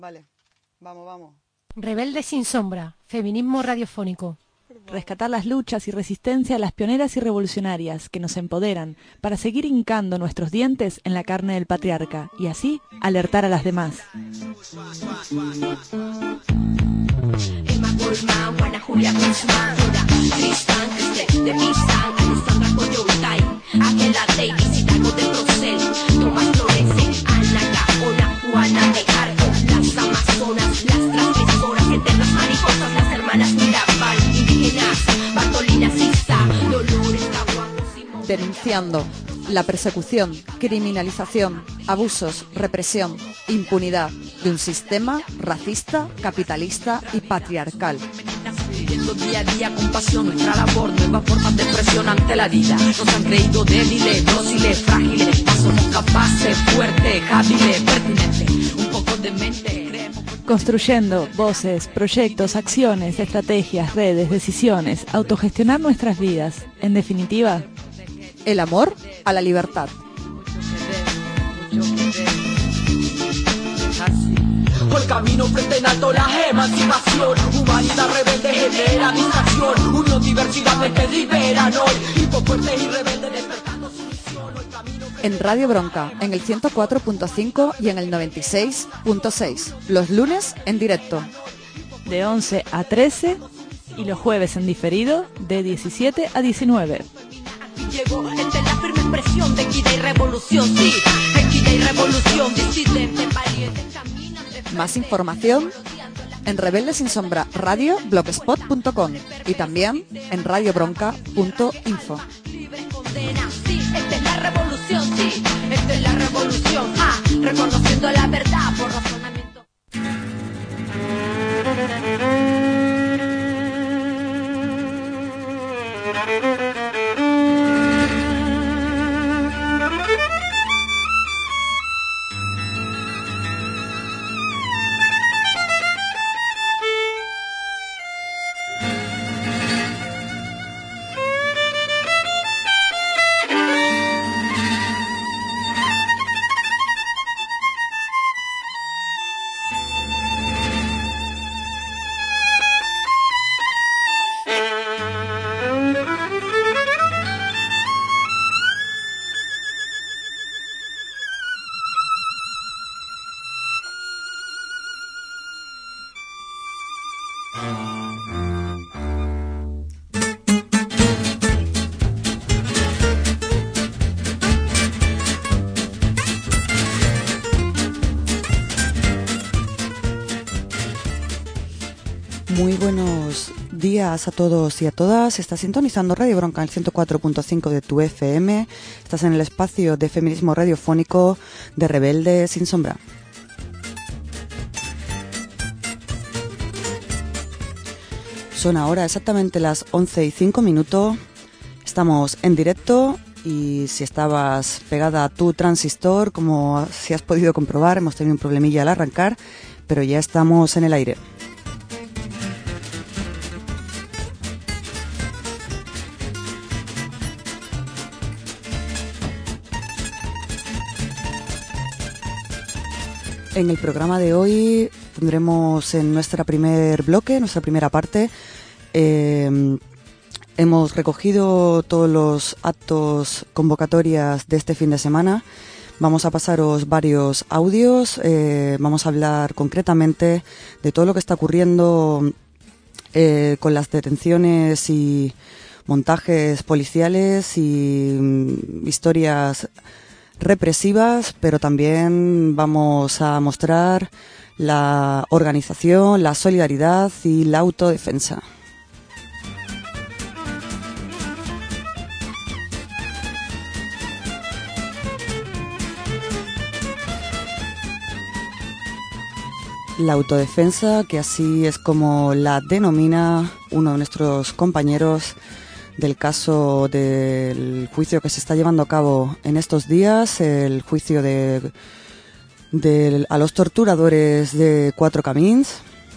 Vale, vamos. Rebeldes sin sombra, feminismo radiofónico. Rescatar las luchas y resistencia a las pioneras y revolucionarias que nos empoderan para seguir hincando nuestros dientes en la carne del patriarca y así alertar a las demás. Emma Goldman, Juana Julia Guzmán, Tristan, Cristel de Pizan, Alessandra Coyoltay, Ángela Davis, Hidalgo de Procel, Tomás Lorenzen, Ana Gaona, Juana de Arco, las Amazonas, las transgresoras, eternas mariposas, las hermanas Mirabal, indígenas, Bartolina Sisa, Dolores Tahuanco, denunciando la persecución, criminalización, abusos, represión, impunidad de un sistema racista, capitalista y patriarcal. Viviendo día a día con pasión nuestra labor, nuevas formas de presión ante la vida. Nos han creído débiles, dóciles, frágiles, mas somos capaces, fuertes, hábiles, pertinentes, un poco de mente. Construyendo voces, proyectos, acciones, estrategias, redes, decisiones, autogestionar nuestras vidas. En definitiva, el amor a la libertad. Por camino frente en alto la emancipación, humanidad rebelde genera distracción, unión, diversidad, mente liberan hoy, hipos fuertes y rebeldes despertando su misión. En Radio Bronca, en el 104.5 y en el 96.6, los lunes en directo. De 11 a 13 y los jueves en diferido de 17 a 19. Llegó entre la firme expresión de equidad y revolución, sí, equidad y revolución, disidente, valiente, caminan de frente. Más información en Rebeldes sin Sombra Radio blogspot.com y también en radiobronca.info. Libres condenas, sí, esta es la revolución, sí, esta es la revolución, reconociendo la verdad por razonamiento. Muy buenos días a todos y a todas. Estás sintonizando Radio Bronca en el 104.5 de tu FM. Estás en el espacio de feminismo radiofónico de Rebeldes sin Sombra. Son ahora exactamente las 11:05. Estamos en directo y si estabas pegada a tu transistor, como si has podido comprobar, hemos tenido un problemilla al arrancar, pero ya estamos en el aire. En el programa de hoy tendremos en nuestra primer bloque, nuestra primera parte, hemos recogido todos los actos, convocatorias de este fin de semana. Vamos a pasaros varios audios, vamos a hablar concretamente de todo lo que está ocurriendo con las detenciones y montajes policiales y historias represivas, pero también vamos a mostrar la organización, la solidaridad y la autodefensa. La autodefensa, que así es como la denomina uno de nuestros compañeros del caso del juicio que se está llevando a cabo en estos días, el juicio a los torturadores de Cuatro Camins.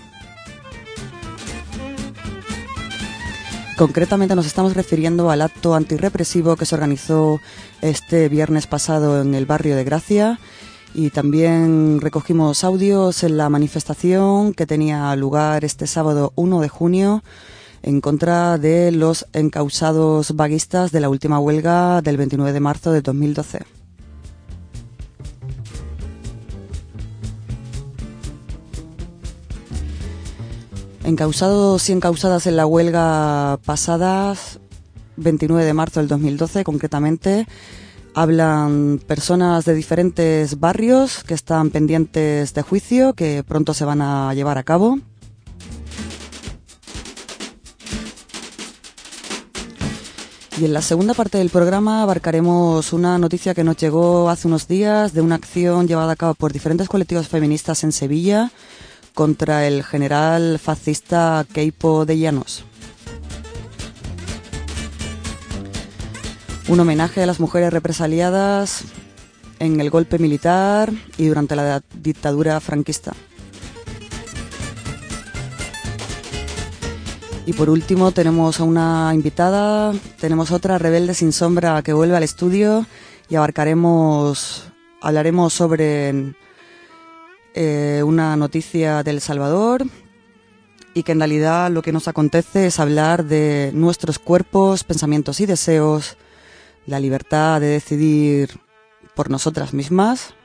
Concretamente nos estamos refiriendo al acto antirrepresivo que se organizó este viernes pasado en el barrio de Gracia Y también recogimos audios en la manifestación que tenía lugar este sábado 1 de junio en contra de los encausados vaguistas de la última huelga del 29 de marzo de 2012. Encausados y encausadas en la huelga pasada, 29 de marzo del 2012 concretamente, hablan personas de diferentes barrios que están pendientes de juicio, que pronto se van a llevar a cabo. Y en la segunda parte del programa abarcaremos una noticia que nos llegó hace unos días de una acción llevada a cabo por diferentes colectivos feministas en Sevilla contra el general fascista Queipo de Llanos. Un homenaje a las mujeres represaliadas en el golpe militar y durante la dictadura franquista. Y por último tenemos a una invitada, tenemos otra rebelde sin sombra que vuelve al estudio y hablaremos sobre una noticia de El Salvador y que en realidad lo que nos acontece es hablar de nuestros cuerpos, pensamientos y deseos, la libertad de decidir por nosotras mismas.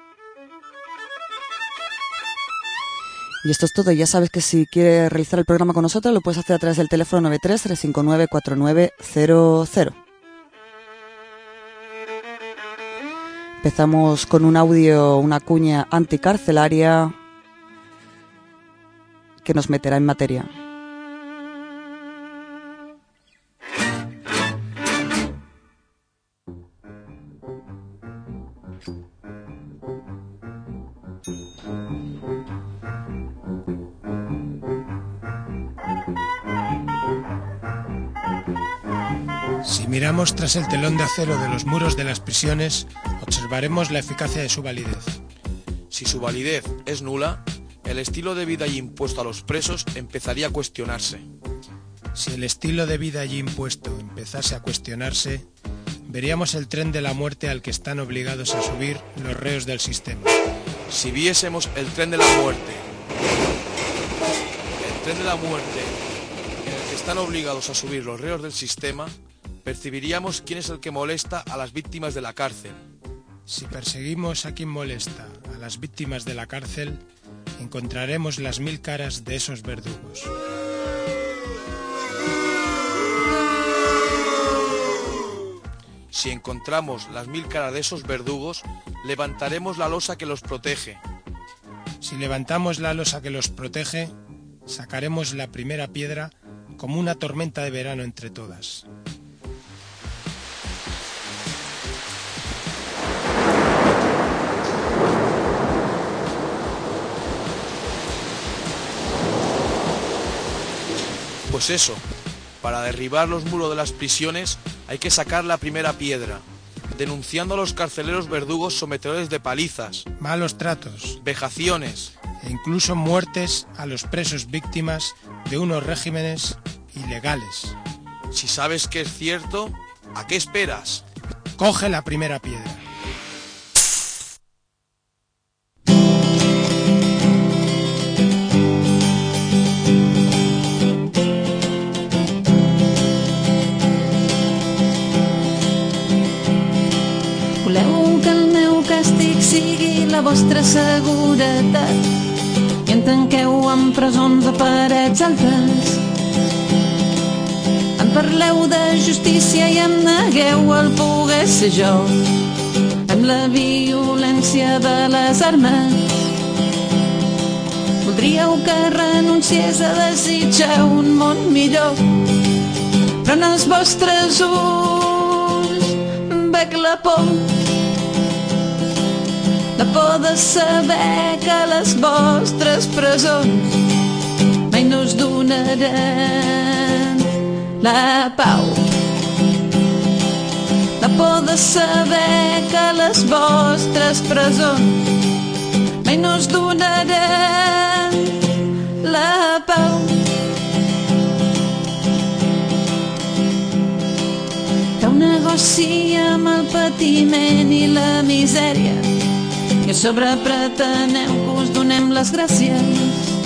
Y esto es todo. Ya sabes que si quieres realizar el programa con nosotros lo puedes hacer a través del teléfono 93-359-4900. Empezamos con un audio, una cuña anticarcelaria que nos meterá en materia. Si miramos tras el telón de acero de los muros de las prisiones, observaremos la eficacia de su validez. Si su validez es nula, el estilo de vida allí impuesto a los presos empezaría a cuestionarse. Si el estilo de vida allí impuesto empezase a cuestionarse, veríamos el tren de la muerte al que están obligados a subir los reos del sistema. Si viésemos el tren de la muerte, en el que están obligados a subir los reos del sistema, percibiríamos quién es el que molesta a las víctimas de la cárcel. Si perseguimos a quien molesta a las víctimas de la cárcel, encontraremos las 1000 caras de esos verdugos. Si encontramos las 1000 caras de esos verdugos, levantaremos la losa que los protege. Si levantamos la losa que los protege, sacaremos la primera piedra como una tormenta de verano entre todas. Pues eso, para derribar los muros de las prisiones hay que sacar la primera piedra, denunciando a los carceleros verdugos sometedores de palizas, malos tratos, vejaciones e incluso muertes a los presos víctimas de unos regímenes ilegales. Si sabes que es cierto, ¿a qué esperas? Coge la primera piedra. Voleu que el meu càstig sigui la vostra seguretat i en tanqueu en presons de parets altes. En parleu de justícia i em negueu el poder ser jo amb la violència de les armes. Voldríeu que renunciés a desitjar un món millor, però en els vostres ulls veig la por de saber que les vostres presons mai no us donaran la pau. La por de saber que les vostres presons mai no us donaran la pau. Feu negoci amb el patiment i la misèria i sobre preteneu que us donem les gràcies.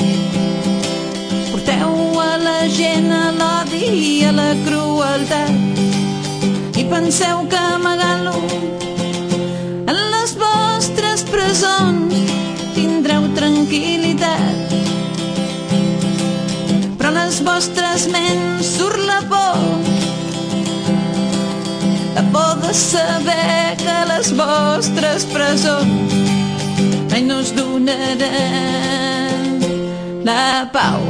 Porteu a la gent a l'odi i a la crueltat i penseu que amagant-lo en les vostres presons tindreu tranquil·litat. Però a les vostres ments surt la por de saber que les vostres presons mai no us donaran la pau.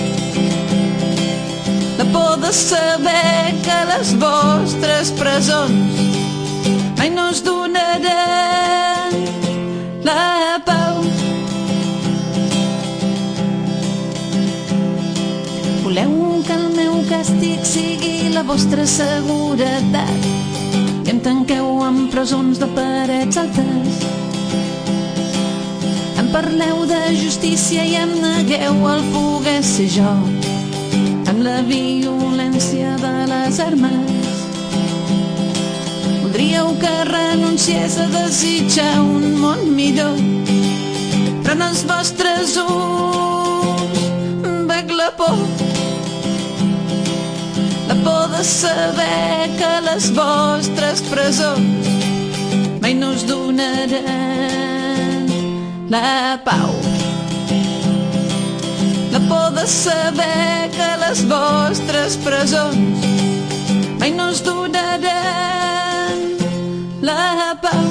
La por de saber que les vostres presons mai no us donaran la pau. Voleu que el meu càstig sigui la vostra seguretat i em tanqueu en presons de parets altes. Em parleu de justícia i em negueu el poder ser jo amb la violència de les armes. Voldríeu que renunciés a desitjar un món millor, però en els vostres ulls veig la por. La por de saber que les vostres presons mai no us donaran la pau. La por de saber que les vostres presons mai no us donaran la pau.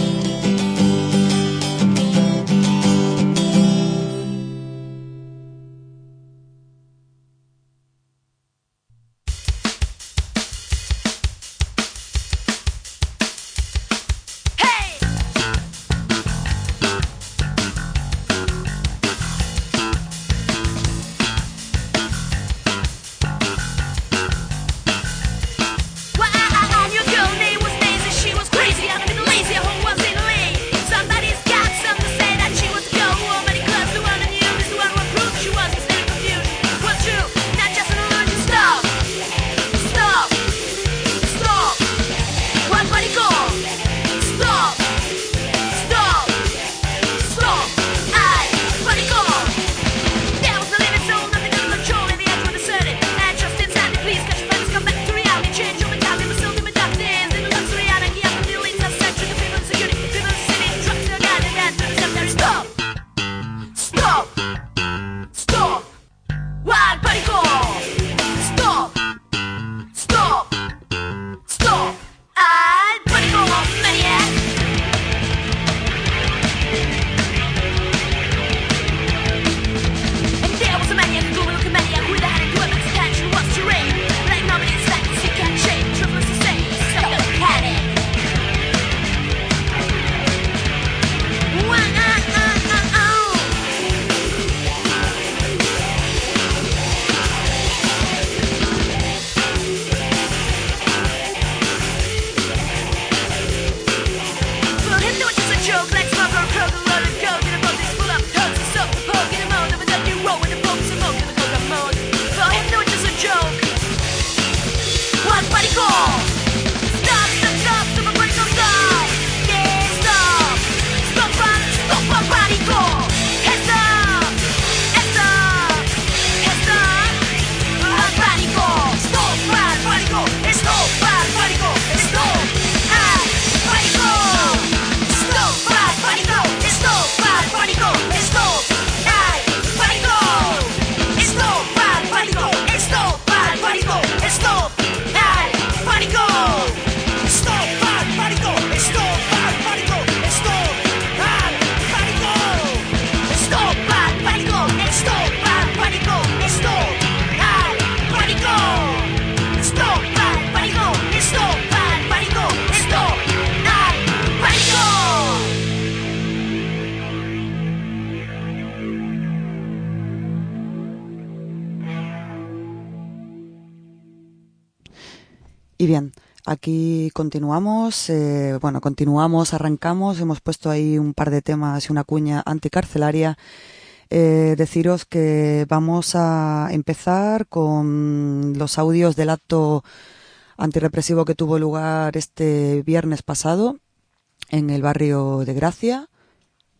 Y bien, aquí continuamos, arrancamos, hemos puesto ahí un par de temas y una cuña anticarcelaria. Deciros que vamos a empezar con los audios del acto antirrepresivo que tuvo lugar este viernes pasado en el barrio de Gracia.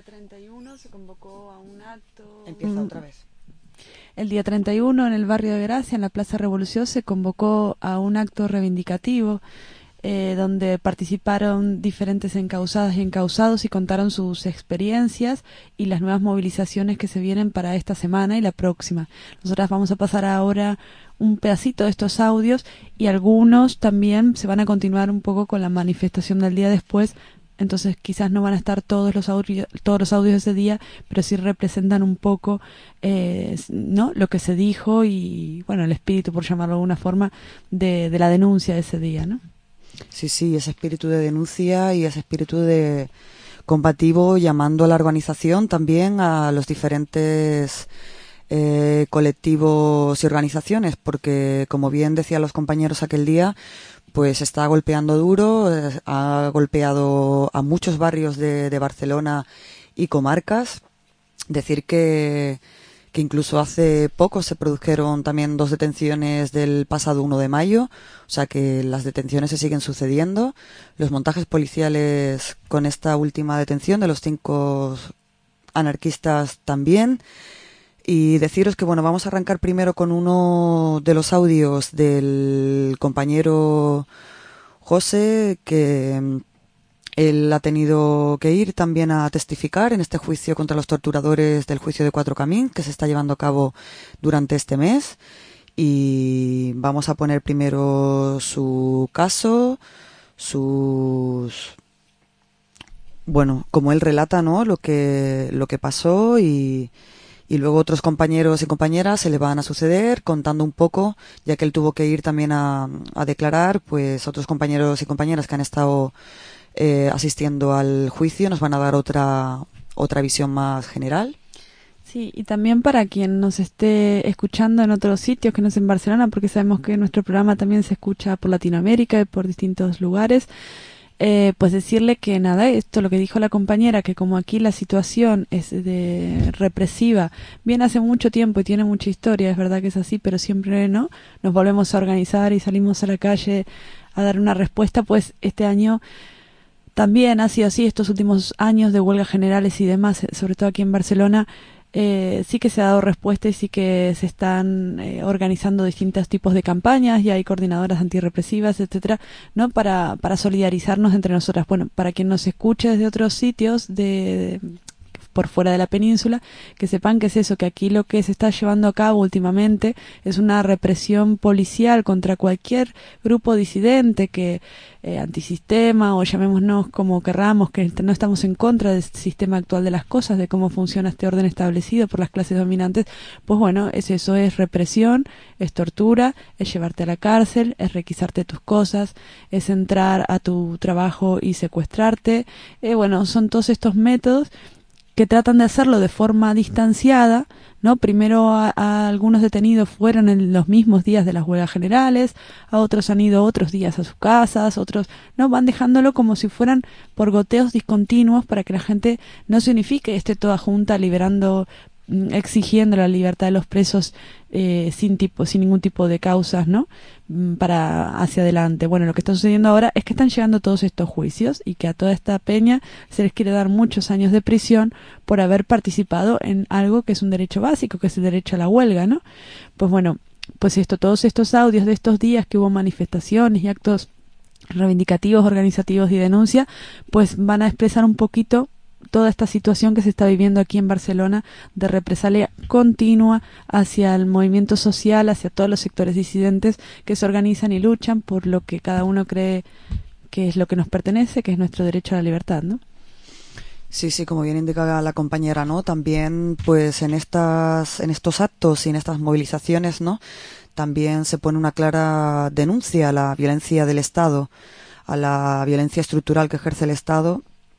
31 se convocó a un acto... Empieza otra vez. El día 31 en el barrio de Gracia, en la Plaza Revolución, se convocó a un acto reivindicativo donde participaron diferentes encausadas y encausados y contaron sus experiencias y las nuevas movilizaciones que se vienen para esta semana y la próxima. Nosotras vamos a pasar ahora un pedacito de estos audios y algunos también se van a continuar un poco con la manifestación del día después. Entonces quizás no van a estar todos los audios de ese día, pero sí representan un poco ¿no? lo que se dijo y bueno, el espíritu, por llamarlo de alguna forma, de la denuncia de ese día, ¿no? Sí, ese espíritu de denuncia y ese espíritu de combativo, llamando a la organización también a los diferentes colectivos y organizaciones, porque como bien decían los compañeros aquel día, pues está golpeando duro, ha golpeado a muchos barrios de Barcelona y comarcas. Decir que incluso hace poco se produjeron también 2 detenciones del pasado 1 de mayo, o sea que las detenciones se siguen sucediendo. Los montajes policiales con esta última detención de los 5 anarquistas también. Y deciros que, bueno, vamos a arrancar primero con uno de los audios del compañero José, que él ha tenido que ir también a testificar en este juicio contra los torturadores del juicio de Cuatro Camins, que se está llevando a cabo durante este mes. Y vamos a poner primero su caso, bueno, como él relata, ¿no? Lo que pasó y luego otros compañeros y compañeras se le van a suceder contando un poco, ya que él tuvo que ir también a declarar, pues otros compañeros y compañeras que han estado asistiendo al juicio nos van a dar otra visión más general. Sí, y también para quien nos esté escuchando en otros sitios que no es en Barcelona, porque sabemos que nuestro programa también se escucha por Latinoamérica y por distintos lugares, pues decirle que nada, esto lo que dijo la compañera, que como aquí la situación es represiva, viene hace mucho tiempo y tiene mucha historia, es verdad que es así, pero siempre no, nos volvemos a organizar y salimos a la calle a dar una respuesta, pues este año también ha sido así, estos últimos años de huelgas generales y demás, sobre todo aquí en Barcelona, sí que se ha dado respuesta y sí que se están organizando distintos tipos de campañas y hay coordinadoras antirrepresivas, etcétera, ¿no? Para solidarizarnos entre nosotras. Bueno, para quien nos escuche desde otros sitios por fuera de la península, que sepan que es eso, que aquí lo que se está llevando a cabo últimamente es una represión policial contra cualquier grupo disidente que antisistema o llamémonos como querramos, que no estamos en contra del sistema actual de las cosas, de cómo funciona este orden establecido por las clases dominantes. Pues bueno, eso es represión, es tortura, es llevarte a la cárcel, es requisarte tus cosas, es entrar a tu trabajo y secuestrarte. Bueno, son todos estos métodos que tratan de hacerlo de forma distanciada, ¿no? Primero a algunos detenidos fueron en los mismos días de las huelgas generales, a otros han ido otros días a sus casas, otros no, van dejándolo como si fueran por goteos discontinuos para que la gente no se unifique, esté toda junta liberando, exigiendo la libertad de los presos sin ningún tipo de causas, ¿no? Para hacia adelante. Bueno, lo que está sucediendo ahora es que están llegando todos estos juicios y que a toda esta peña se les quiere dar muchos años de prisión por haber participado en algo que es un derecho básico, que es el derecho a la huelga, ¿no? Pues bueno, pues todos estos audios de estos días que hubo manifestaciones y actos reivindicativos, organizativos y denuncia, pues van a expresar un poquito toda esta situación que se está viviendo aquí en Barcelona de represalia continua hacia el movimiento social, hacia todos los sectores disidentes que se organizan y luchan por lo que cada uno cree que es lo que nos pertenece, que es nuestro derecho a la libertad, ¿no? Sí, como bien indica la compañera, ¿no? También, pues en estos actos y en estas movilizaciones, ¿no? También se pone una clara denuncia a la violencia del Estado, a la violencia estructural que ejerce el Estado.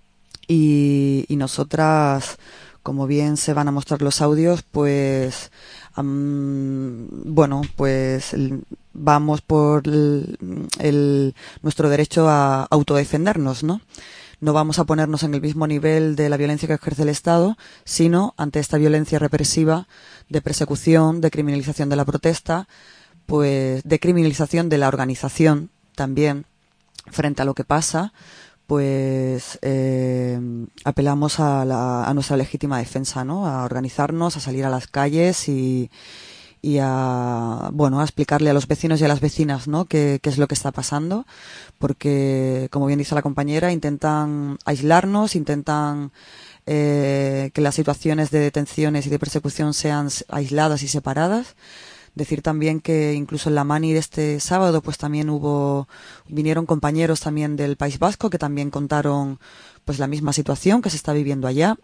Y nosotras, como bien se van a mostrar los audios, pues vamos por nuestro derecho a autodefendernos, ¿no? No vamos a ponernos en el mismo nivel de la violencia que ejerce el Estado, sino ante esta violencia represiva de persecución, de criminalización de la protesta, pues de criminalización de la organización también frente a lo que pasa. pues apelamos a nuestra legítima defensa, ¿no? A organizarnos, a salir a las calles y a explicarle a los vecinos y a las vecinas, ¿no? qué es lo que está pasando, porque, como bien dice la compañera, intentan aislarnos, intentan que las situaciones de detenciones y de persecución sean aisladas y separadas. Decir también que incluso en la mani de este sábado pues también vinieron compañeros también del País Vasco que también contaron pues la misma situación que se está viviendo allá.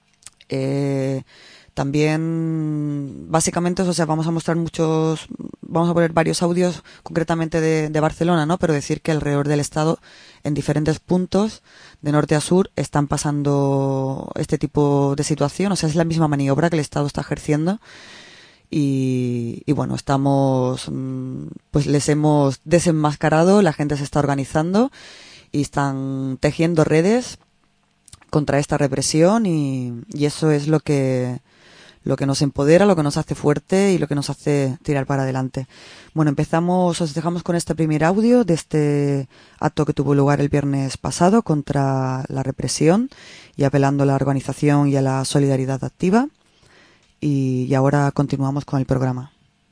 También, básicamente, o sea, vamos a poner varios audios concretamente de Barcelona, ¿no? Pero decir que alrededor del Estado, en diferentes puntos, de norte a sur, están pasando este tipo de situación. O sea, es la misma maniobra que el Estado está ejerciendo. Y bueno, pues les hemos desenmascarado, la gente se está organizando y están tejiendo redes contra esta represión y eso es lo que nos empodera, lo que nos hace fuerte y lo que nos hace tirar para adelante. Bueno, os dejamos con este primer audio de este acto que tuvo lugar el viernes pasado contra la represión y apelando a la organización y a la solidaridad activa. Y ahora continuamos con el programa.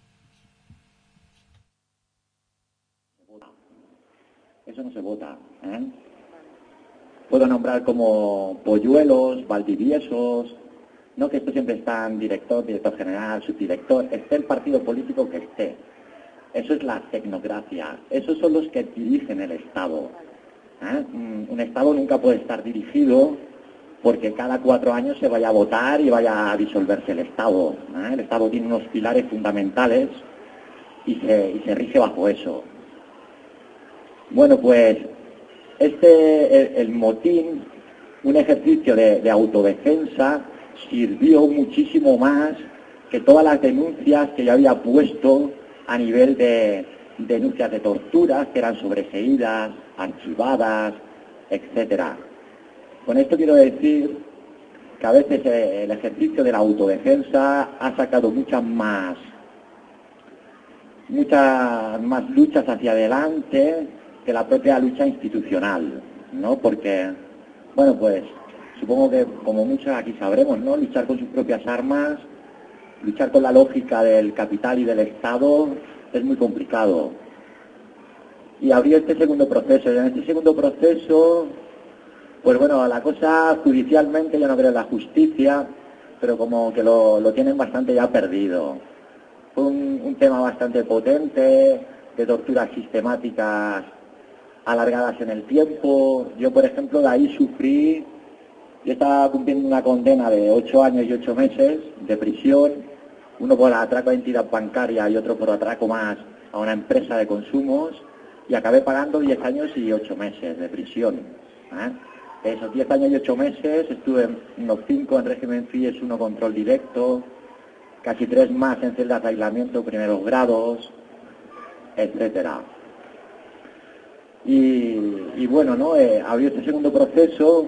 Eso no se vota, ¿eh? Puedo nombrar como Polluelos, Valdiviesos, no que esto siempre está en director general, subdirector, esté el partido político que esté. Eso es la tecnocracia, esos son los que dirigen el Estado. Un Estado nunca puede estar dirigido porque cada 4 años se vaya a votar y vaya a disolverse el Estado. El Estado tiene unos pilares fundamentales y se rige bajo eso. Bueno, pues el motín, un ejercicio de autodefensa, sirvió muchísimo más que todas las denuncias que yo había puesto a nivel de denuncias de torturas que eran sobreseídas, archivadas, etcétera. Con esto quiero decir que a veces el ejercicio de la autodefensa ha sacado muchas más luchas hacia adelante que la propia lucha institucional, ¿no? Porque, bueno, pues supongo que como muchos aquí sabremos, ¿no? Luchar con sus propias armas, luchar con la lógica del capital y del Estado es muy complicado. Y abrió este segundo proceso, y en este segundo proceso, pues bueno, la cosa judicialmente yo no creo en la justicia, pero como que lo tienen bastante ya perdido. Fue un tema bastante potente, de torturas sistemáticas alargadas en el tiempo. Yo, por ejemplo, de ahí sufrí, yo estaba cumpliendo una condena de 8 años y 8 meses de prisión, uno por atraco a entidad bancaria y otro por atraco más a una empresa de consumos, y acabé pagando 10 años y 8 meses de prisión. Esos 10 años y 8 meses estuve unos 5 en régimen FIES 1 control directo, casi 3 más en celdas de aislamiento primeros grados, etcétera. Y bueno, ¿no? Abrió este segundo proceso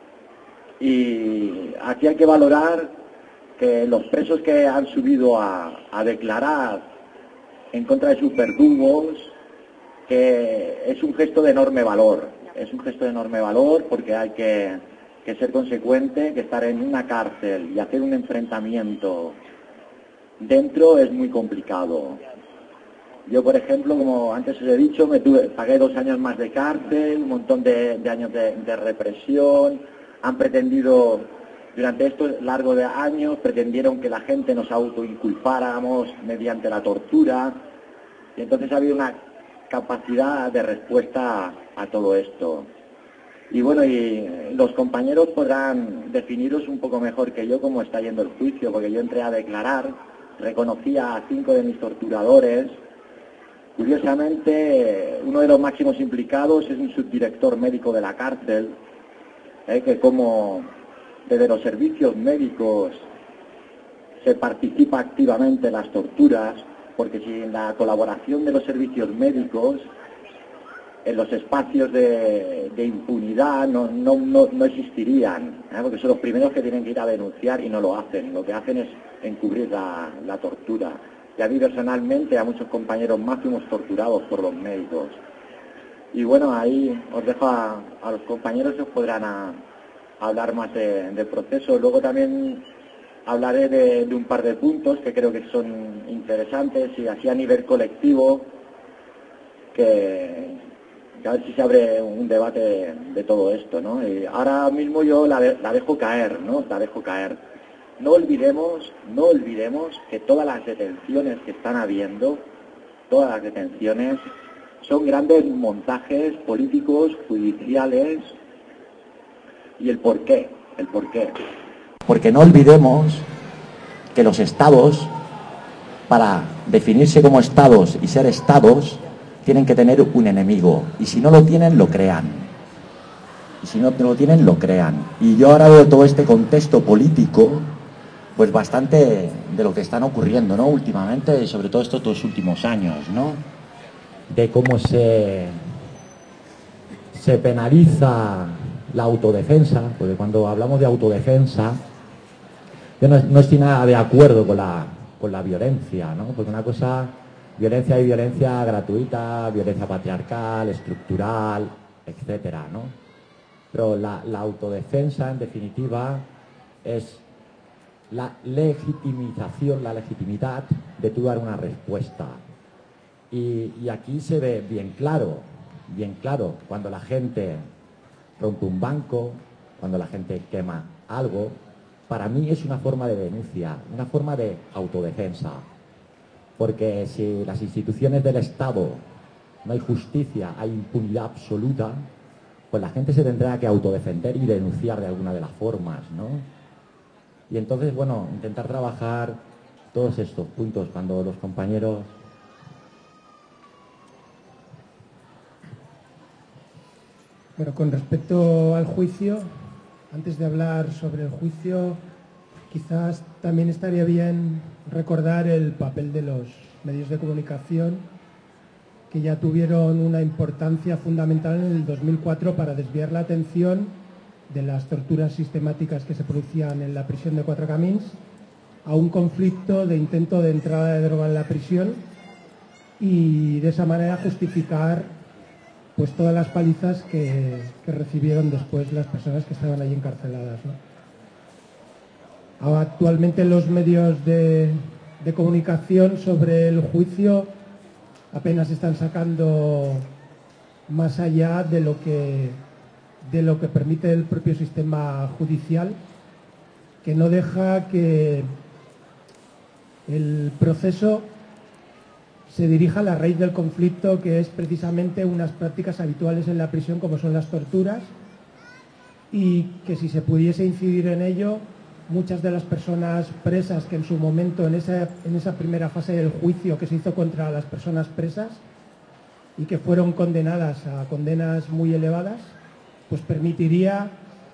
y aquí hay que valorar que los presos que han subido a declarar en contra de sus verdugos, que es un gesto de enorme valor. Es un gesto de enorme valor porque hay que ser consecuente, que estar en una cárcel y hacer un enfrentamiento dentro es muy complicado. Yo, por ejemplo, como antes os he dicho, pagué 2 años más de cárcel, un montón de años de represión. Han pretendido, durante estos largos años, pretendieron que la gente nos autoinculpáramos mediante la tortura. Y entonces ha habido una capacidad de respuesta a todo esto. Y bueno, y los compañeros podrán definiros un poco mejor que yo cómo está yendo el juicio, porque yo entré a declarar, reconocía a 5 de mis torturadores. Curiosamente, uno de los máximos implicados es un subdirector médico de la cárcel, que como desde los servicios médicos se participa activamente en las torturas, porque sin la colaboración de los servicios médicos, en los espacios de impunidad no existirían, porque son los primeros que tienen que ir a denunciar y no lo hacen. Lo que hacen es encubrir la tortura. Y a mí personalmente, a muchos compañeros más fuimos torturados por los médicos. Y bueno, ahí os dejo a los compañeros que os podrán hablar más del proceso. Luego también hablaré de un par de puntos que creo que son interesantes y así a nivel colectivo, que a ver si se abre un debate de todo esto, ¿no? Y ahora mismo yo la dejo caer, ¿no? La dejo caer. No olvidemos que todas las detenciones que están habiendo, todas las detenciones, son grandes montajes políticos, judiciales. ¿Y el por qué? Porque no olvidemos que los estados, para definirse como estados y ser estados, tienen que tener un enemigo. Y si no lo tienen, lo crean. Y yo ahora veo todo este contexto político, pues bastante de lo que están ocurriendo, ¿no? Últimamente, sobre todo estos 2 últimos años, ¿no? De cómo se penaliza la autodefensa, porque cuando hablamos de autodefensa, yo no estoy nada de acuerdo con la violencia, ¿no? Porque una cosa, violencia y violencia gratuita, violencia patriarcal, estructural, etcétera, ¿no? Pero la autodefensa, en definitiva, es la legitimización, la legitimidad de tú dar una respuesta. Y aquí se ve bien claro, cuando la gente rompe un banco, cuando la gente quema algo, para mí es una forma de denuncia, una forma de autodefensa. Porque si las instituciones del Estado no hay justicia, hay impunidad absoluta, pues la gente se tendrá que autodefender y denunciar de alguna de las formas, ¿no? Y entonces, bueno, intentar trabajar todos estos puntos cuando los compañeros... Bueno, con respecto al juicio, antes de hablar sobre el juicio, quizás también estaría bien recordar el papel de los medios de comunicación, que ya tuvieron una importancia fundamental en el 2004 para desviar la atención de las torturas sistemáticas que se producían en la prisión de Cuatro Camins a un conflicto de intento de entrada de droga en la prisión y de esa manera justificar pues todas las palizas que recibieron después las personas que estaban allí encarceladas, ¿no? Actualmente los medios de comunicación sobre el juicio apenas están sacando más allá de lo que permite el propio sistema judicial, que no deja que el proceso se dirija a la raíz del conflicto, que es precisamente unas prácticas habituales en la prisión como son las torturas, y que si se pudiese incidir en ello, muchas de las personas presas que en su momento, en esa primera fase del juicio que se hizo contra las personas presas y que fueron condenadas a condenas muy elevadas, pues permitiría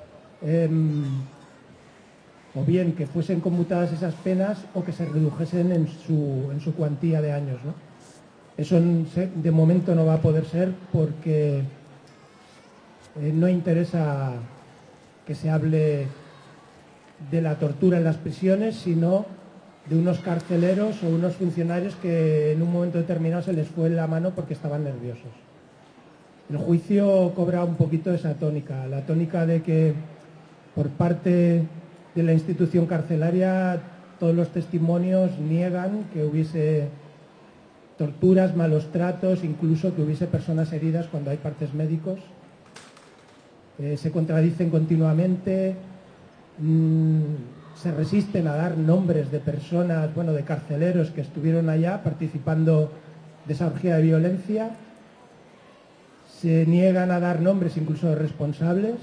o bien que fuesen conmutadas esas penas o que se redujesen en su cuantía de años, ¿no? Eso de momento no va a poder ser porque no interesa que se hable de la tortura en las prisiones, sino de unos carceleros o unos funcionarios que en un momento determinado se les fue la mano porque estaban nerviosos. El juicio cobra un poquito esa tónica, la tónica de que por parte de la institución carcelaria todos los testimonios niegan que hubiese torturas, malos tratos, incluso que hubiese personas heridas cuando hay partes médicos. Se contradicen continuamente, se resisten a dar nombres de personas, bueno, de carceleros que estuvieron allá participando de esa orgía de violencia. Se niegan a dar nombres incluso de responsables.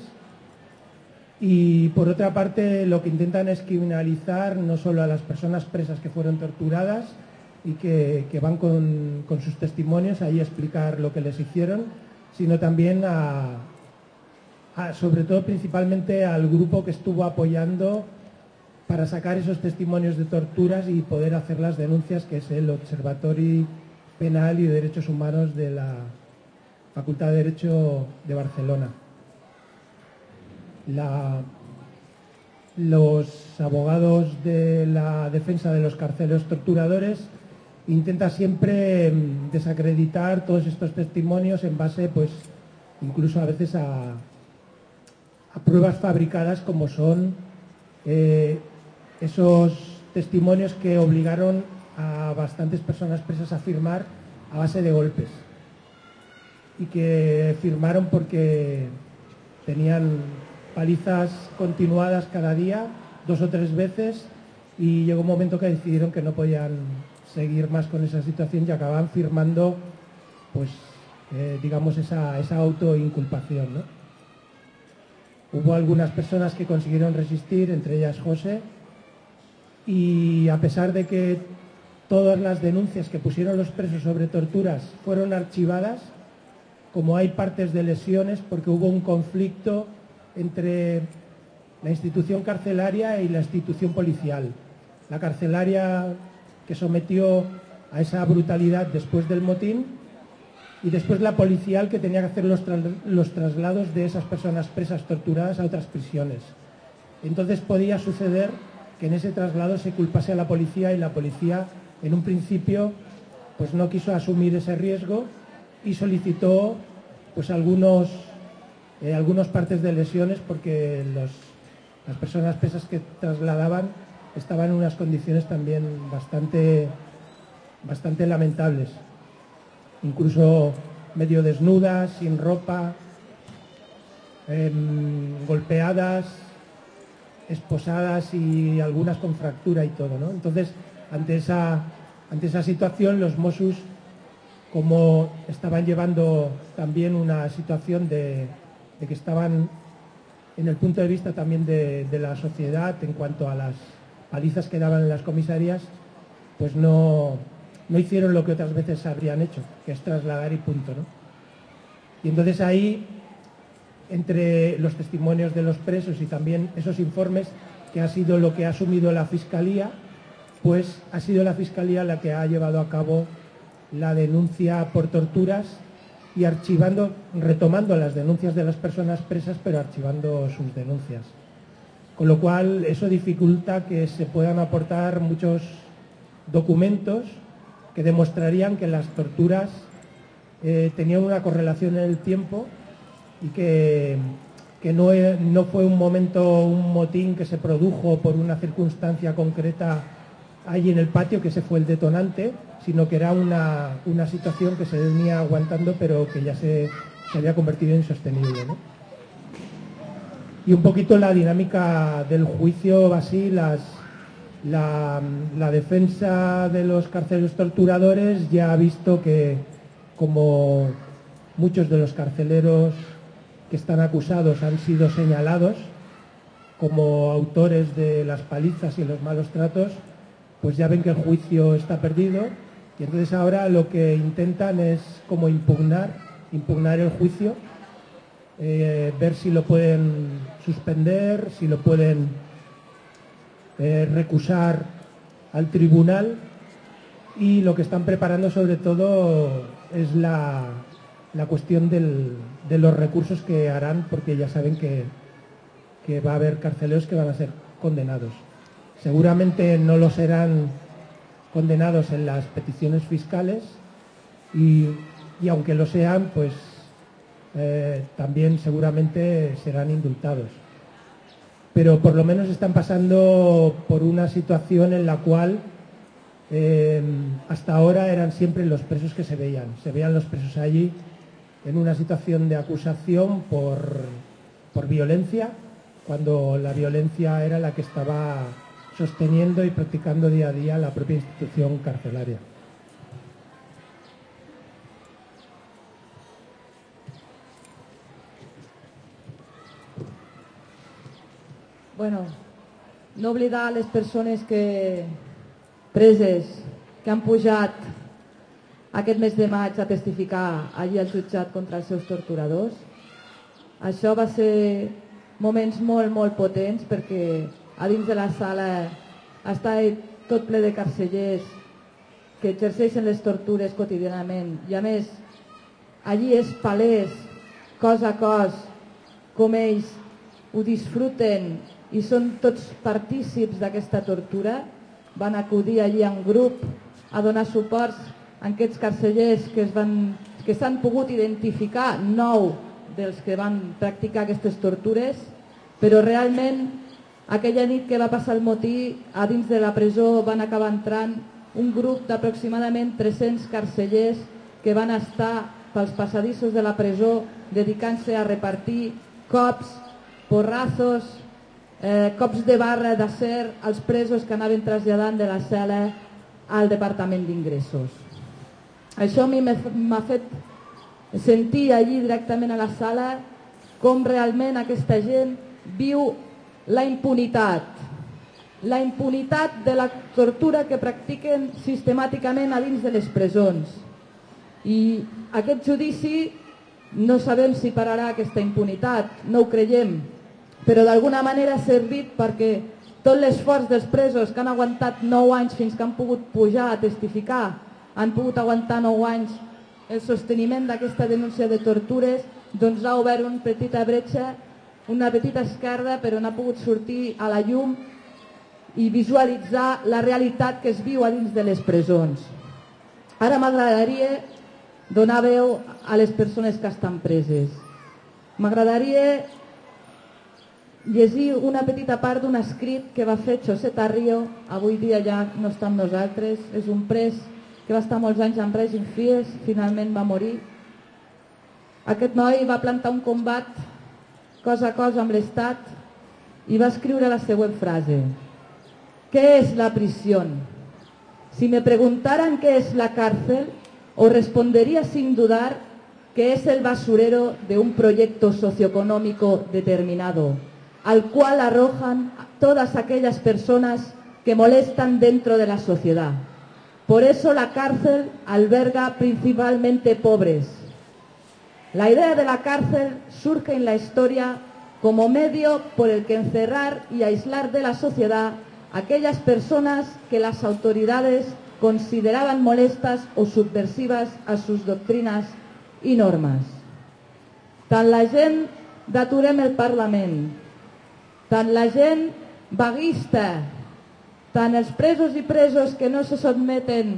Y por otra parte lo que intentan es criminalizar no solo a las personas presas que fueron torturadas y que van con sus testimonios ahí a explicar lo que les hicieron, sino también sobre todo principalmente al grupo que estuvo apoyando para sacar esos testimonios de torturas y poder hacer las denuncias, que es el Observatori Penal y de Derechos Humanos de la Facultad de Derecho de Barcelona. Los abogados de la defensa de los carceleros torturadores intenta siempre desacreditar todos estos testimonios en base, pues, incluso a veces a pruebas fabricadas como son esos testimonios que obligaron a bastantes personas presas a firmar a base de golpes y que firmaron porque tenían palizas continuadas cada día, 2 o 3 veces, y llegó un momento que decidieron que no podían seguir más con esa situación y acababan firmando, pues, digamos, esa autoinculpación, ¿no? Hubo algunas personas que consiguieron resistir, entre ellas José, y a pesar de que todas las denuncias que pusieron los presos sobre torturas fueron archivadas, como hay partes de lesiones, porque hubo un conflicto entre la institución carcelaria y la institución policial. La carcelaria que sometió a esa brutalidad después del motín y después la policial que tenía que hacer los traslados de esas personas presas torturadas a otras prisiones. Entonces podía suceder que en ese traslado se culpase a la policía y la policía en un principio pues no quiso asumir ese riesgo y solicitó pues algunos partes de lesiones porque las personas presas que trasladaban estaban en unas condiciones también bastante lamentables, incluso medio desnudas, sin ropa, golpeadas, esposadas y algunas con fractura y todo, ¿no? Entonces, ante esa situación, los Mossos, como estaban llevando también una situación de que estaban en el punto de vista también de la sociedad en cuanto a las palizas que daban en las comisarías, pues no hicieron lo que otras veces habrían hecho, que es trasladar y punto, ¿no? Y entonces ahí, entre los testimonios de los presos y también esos informes, que ha sido lo que ha asumido la Fiscalía, pues ha sido la Fiscalía la que ha llevado a cabo la denuncia por torturas y retomando las denuncias de las personas presas, pero archivando sus denuncias. Con lo cual, eso dificulta que se puedan aportar muchos documentos que demostrarían que las torturas tenían una correlación en el tiempo y que no fue un motín que se produjo por una circunstancia concreta allí en el patio, que ese fue el detonante, sino que era una situación que se venía aguantando pero que ya se había convertido en insostenible, ¿no? Y un poquito la dinámica del juicio va así. La defensa de los carceleros torturadores ya ha visto que, como muchos de los carceleros que están acusados han sido señalados como autores de las palizas y los malos tratos, pues ya ven que el juicio está perdido y entonces ahora lo que intentan es como impugnar el juicio, ver si lo pueden suspender, si lo pueden recusar al tribunal, y lo que están preparando sobre todo es la cuestión de los recursos que harán, porque ya saben que va a haber carceleros que van a ser condenados. Seguramente no lo serán condenados en las peticiones fiscales y aunque lo sean, pues también seguramente serán indultados. Pero por lo menos están pasando por una situación en la cual hasta ahora eran siempre los presos que se veían los presos allí en una situación de acusación por violencia, cuando la violencia era la que estaba sosteniendo y practicando día a día la propia institución carcelaria. Bueno, no oblidar les persones preses que han pujat aquest mes de maig a testificar allí al jutjat contra els seus torturadors. Això va ser moments molt, molt potents, perquè a dins de la sala està tot ple de carcellers que exerceixen les tortures quotidianament i a més allí és palès cos a cos com ells ho disfruten i són tots partícips d'aquesta tortura. Van acudir allí en grup a donar suports a aquests carcellers que s'han pogut identificar, 9 dels que van practicar aquestes tortures, però realment aquella nit que va passar el motí, a dins de la presó van acabar entrant un grup d'aproximadament 300 carcellers que van estar pels passadissos de la presó dedicant-se a repartir cops, porrazos, cops de barra d'acer als presos que anaven traslladant de la cel·la al Departament d'Ingressos. Això a mi m'ha fet sentir allí directament a la sala com realment aquesta gent viu la impunitat de la tortura que practiquen sistemàticament a dins de les presons. I aquest judici no sabem si pararà aquesta impunitat, no ho creiem, però d'alguna manera ha servit perquè tot l'esforç dels presos que han aguantat 9 anys fins que han pogut pujar a testificar, han pogut aguantar 9 anys el sosteniment d'aquesta denúncia de tortures, doncs ha obert una petita bretxa, una petita esquerda, però n'ha pogut sortir a la llum i visualitzar la realitat que es viu a dins de les presons. Ara m'agradaria donar veu a les persones que estan preses. M'agradaria llegir una petita part d'un escrit que va fer José Tarrio, avui dia ja no està amb nosaltres, és un pres que va estar molts anys en règim FIES, finalment va morir. Aquest noi va plantar un combat cosa a cosa amb l'Estat i va escriure la següent frase: ¿qué es la prisión? Si me preguntaran qué es la cárcel, os respondería sin dudar que es el basurero de un proyecto socioeconómico determinado, al cual arrojan todas aquellas personas que molestan dentro de la sociedad. Por eso la cárcel alberga principalmente pobres. La idea de la cárcel surge en la historia como medio por el que encerrar y aislar de la sociedad a aquellas personas que las autoridades consideraban molestas o subversivas a sus doctrinas i normes. Tant la gent d'Aturem el Parlament, tant la gent vaguista, tant els presos i presos que no se sotmeten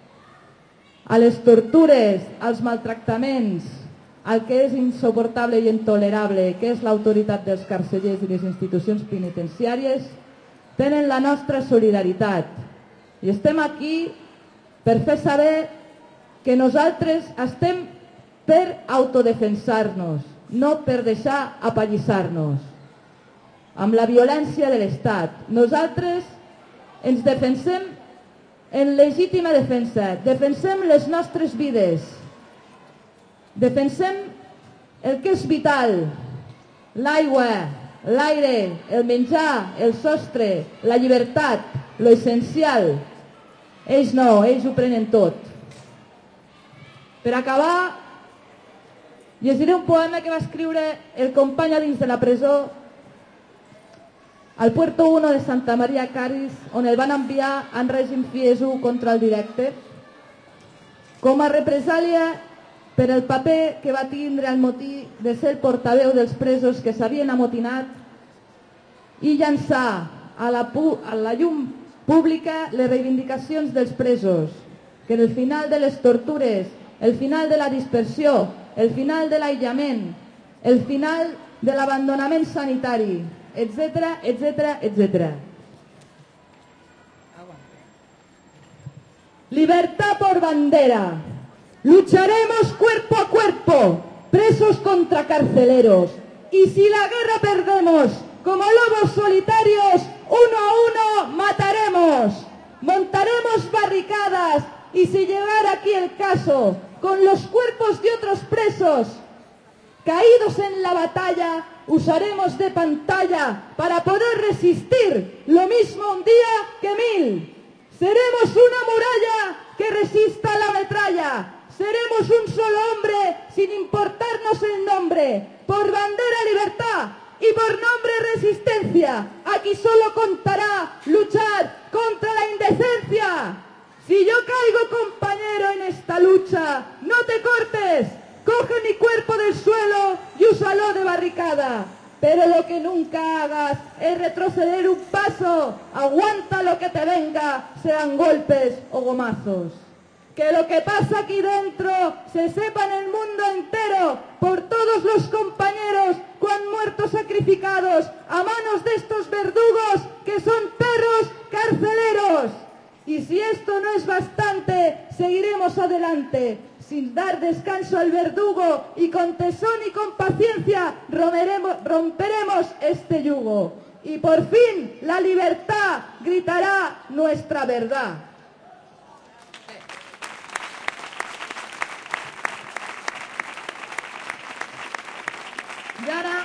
a les tortures, als maltractaments, al que és insoportable i intolerable, que és l'autoritat dels carcellers i les institucions penitenciàries, tenen la nostra solidaritat. I estem aquí per fer saber que nosaltres estem per autodefensar-nos, no per deixar apallissar-nos amb la violència de l'Estat. Nosaltres ens defensem en legítima defensa, defensem les nostres vides, defensem el que és vital, l'aigua, l'aire, el menjar, el sostre, la llibertat, lo essencial. Ells no, ells ho prenen tot. Per acabar, llegiré un poema que va escriure el company a dins de la presó al Puerto 1 de Santa Maria Caris, on el van enviar en règim FIES 1 contra el directe, com a represàlia per el paper que va tindre al motí de ser el portaveu dels presos que s'havien amotinat i llançar a la llum pública les reivindicacions dels presos, que en el final de les tortures, el final de la dispersió, el final de l'aïllament, el final de l'abandonament sanitari, etcétera, etcétera, etcétera. Libertad por bandera. Lucharemos cuerpo a cuerpo, presos contra carceleros. Y si la guerra perdemos, como lobos solitarios, uno a uno mataremos. Montaremos barricadas y si llegara aquí el caso, con los cuerpos de otros presos caídos en la batalla, usaremos de pantalla para poder resistir lo mismo un día que 1000. Seremos una muralla que resista la metralla. Seremos un solo hombre sin importarnos el nombre. Por bandera libertad y por nombre resistencia. Aquí solo contará luchar contra la indecencia. Si yo caigo, compañero, en esta lucha, no te cortes. Coge mi cuerpo del suelo y úsalo de barricada. pero lo que nunca hagas es retroceder un paso. Aguanta lo que te venga, sean golpes o gomazos. Que lo que pasa aquí dentro se sepa en el mundo entero por todos los compañeros que han muerto sacrificados a manos de estos verdugos que son perros carceleros. Y si esto no es bastante, seguiremos adelante, sin dar descanso al verdugo, y con tesón y con paciencia romperemos este yugo. Y por fin la libertad gritará nuestra verdad. I ara,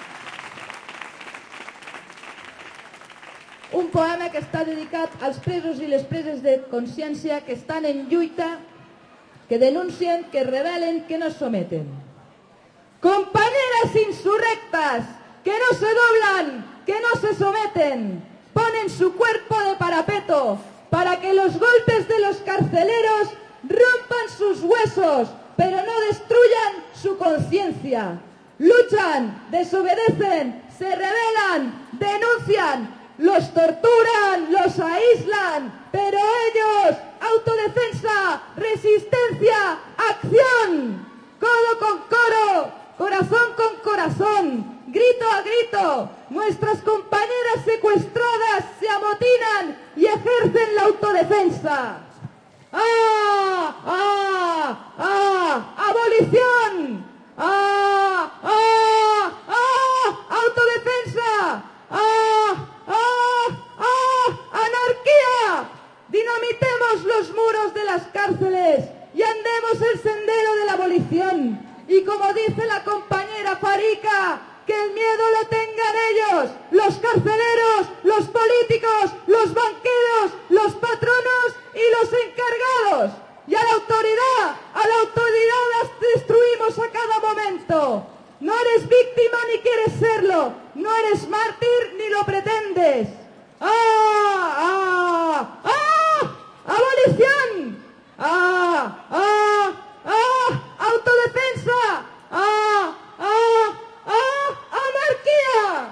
un poema que està dedicat als presos i les preses de consciència que estan en lluita, que denuncien, que rebelen, que no someten. Compañeras insurrectas, que no se doblan, que no se someten, ponen su cuerpo de parapeto para que los golpes de los carceleros rompan sus huesos, pero no destruyan su conciencia. Luchan, desobedecen, se rebelan, denuncian, los torturan, los aíslan, pero ellos, autodefensa, resistencia, acción, codo con codo, corazón con corazón, grito a grito, nuestras compañeras secuestradas se amotinan y ejercen la autodefensa. ¡Ah! ¡Ah! ¡Ah! ¡Abolición! ¡Ah! ¡Ah! ¡Ah! ¡Autodefensa! ¡Ah! ¡Ah! ¡Ah! ¡Anarquía! Dinamitemos los muros de las cárceles y andemos el sendero de la abolición. Y como dice la compañera Farica, que el miedo lo tengan ellos, los carceleros, los políticos, los banqueros, los patronos y los encargados. Y a la autoridad las destruimos a cada momento. No eres víctima ni quieres serlo, no eres mártir ni lo pretendes. ¡Ah! ¡Ah! ¡Ah! ¡Abolición! ¡Ah! ¡Ah! ¡Ah! ¡Autodefensa! ¡Ah! ¡Ah! ¡Ah! ¡Anarquía!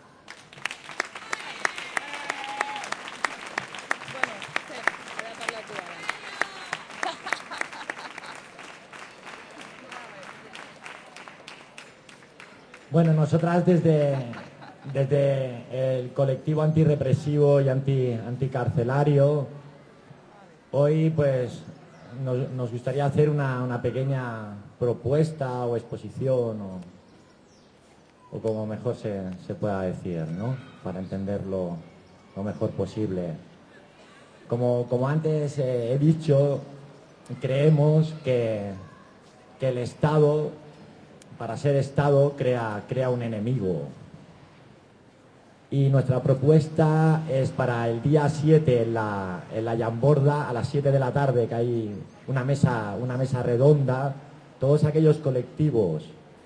Bueno, nosotras desde el colectivo antirrepresivo y anticarcelario, hoy pues nos gustaría hacer una pequeña propuesta o exposición o como mejor se pueda decir, ¿no? Para entenderlo lo mejor posible. Como antes he dicho, creemos que el Estado, para ser Estado, crea un enemigo. Y nuestra propuesta es para el día 7 en la Llamborda, a las 7 de la tarde, que hay una mesa redonda, todos aquellos colectivos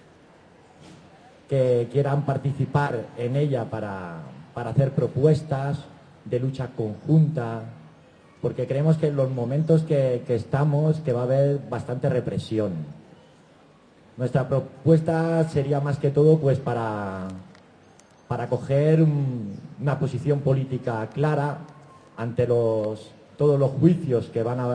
que quieran participar en ella para hacer propuestas de lucha conjunta, porque creemos que en los momentos que estamos, que va a haber bastante represión. Nuestra propuesta sería más que todo pues para coger una posición política clara ante todos los juicios que van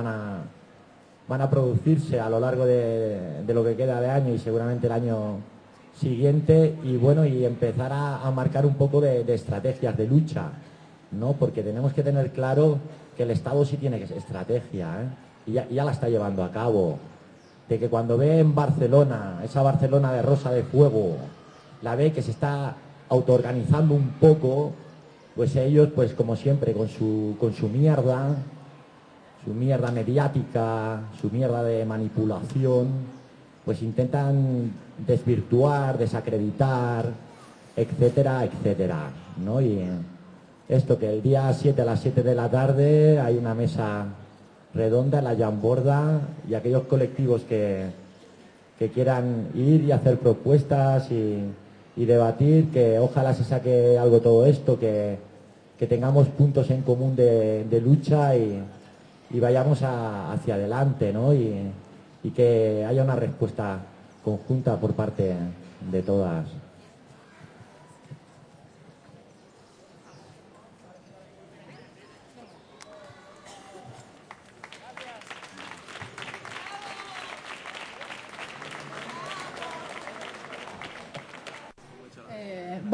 a producirse a lo largo de lo que queda de año y seguramente el año siguiente, y bueno, y empezar a marcar un poco de estrategias de lucha, ¿no? Porque tenemos que tener claro que el Estado sí tiene estrategia, ¿eh? Y ya la está llevando a cabo. De que cuando ve en Barcelona, esa Barcelona de Rosa de Fuego, la ve que se está autoorganizando un poco, pues ellos, pues como siempre, con su mierda mediática, su mierda de manipulación, pues intentan desvirtuar, desacreditar, etcétera, etcétera, ¿no? Y esto, que el día 7 a las 7 de la tarde hay una mesa redonda en la Llamborda, y aquellos colectivos que quieran ir y hacer propuestas y debatir, que ojalá se saque algo todo esto, que tengamos puntos en común de lucha y vayamos hacia adelante, ¿no? Y que haya una respuesta conjunta por parte de todas.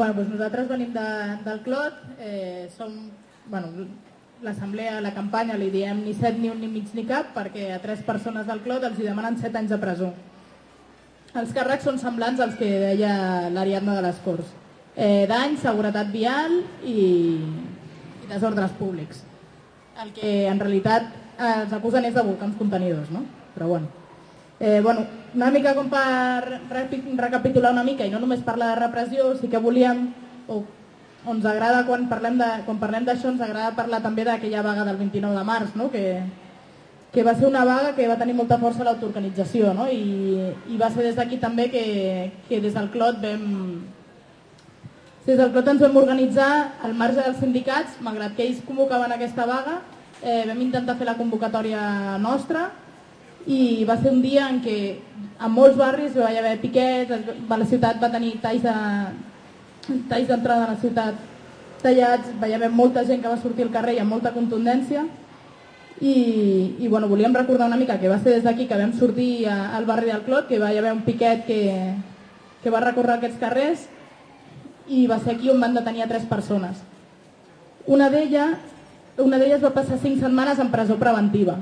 doncs nosaltres venim del Clot, som, l'assemblea, la campanya, li diem ni 7, ni 1, ni mig, ni cap, perquè a 3 persones del Clot els hi demanen 7 anys de presó. Els càrrecs són semblants als que deia l'Ariadna de les Corts. Dany, seguretat vial i desordres públics. El que en realitat els acusen és de volcans contenidors, no? Però una mica com per recapitular una mica i no només parlar de repressió, sí que volíem, o ens agrada quan parlem d'això, ens agrada parlar també d'aquella vaga del 29 de març, no? Que va ser una vaga que va tenir molta força a l'autoorganització, no? I va ser des d'aquí també que des del Clot ens vam organitzar al marge dels sindicats, malgrat que ells convocaven aquesta vaga, vam intentar fer la convocatòria nostra i va ser un dia en què a molts barris va haver piquets, la ciutat va tenir talls d'entrada a la ciutat tallats, va haver molta gent que va sortir al carrer i amb molta contundència i volíem recordar una mica que va ser des d'aquí que vam sortir al barri del Clot, que va haver un piquet que va recórrer aquests carrers i va ser aquí on van detenir a 3 persones. Una d'elles va passar 5 setmanes en presó preventiva.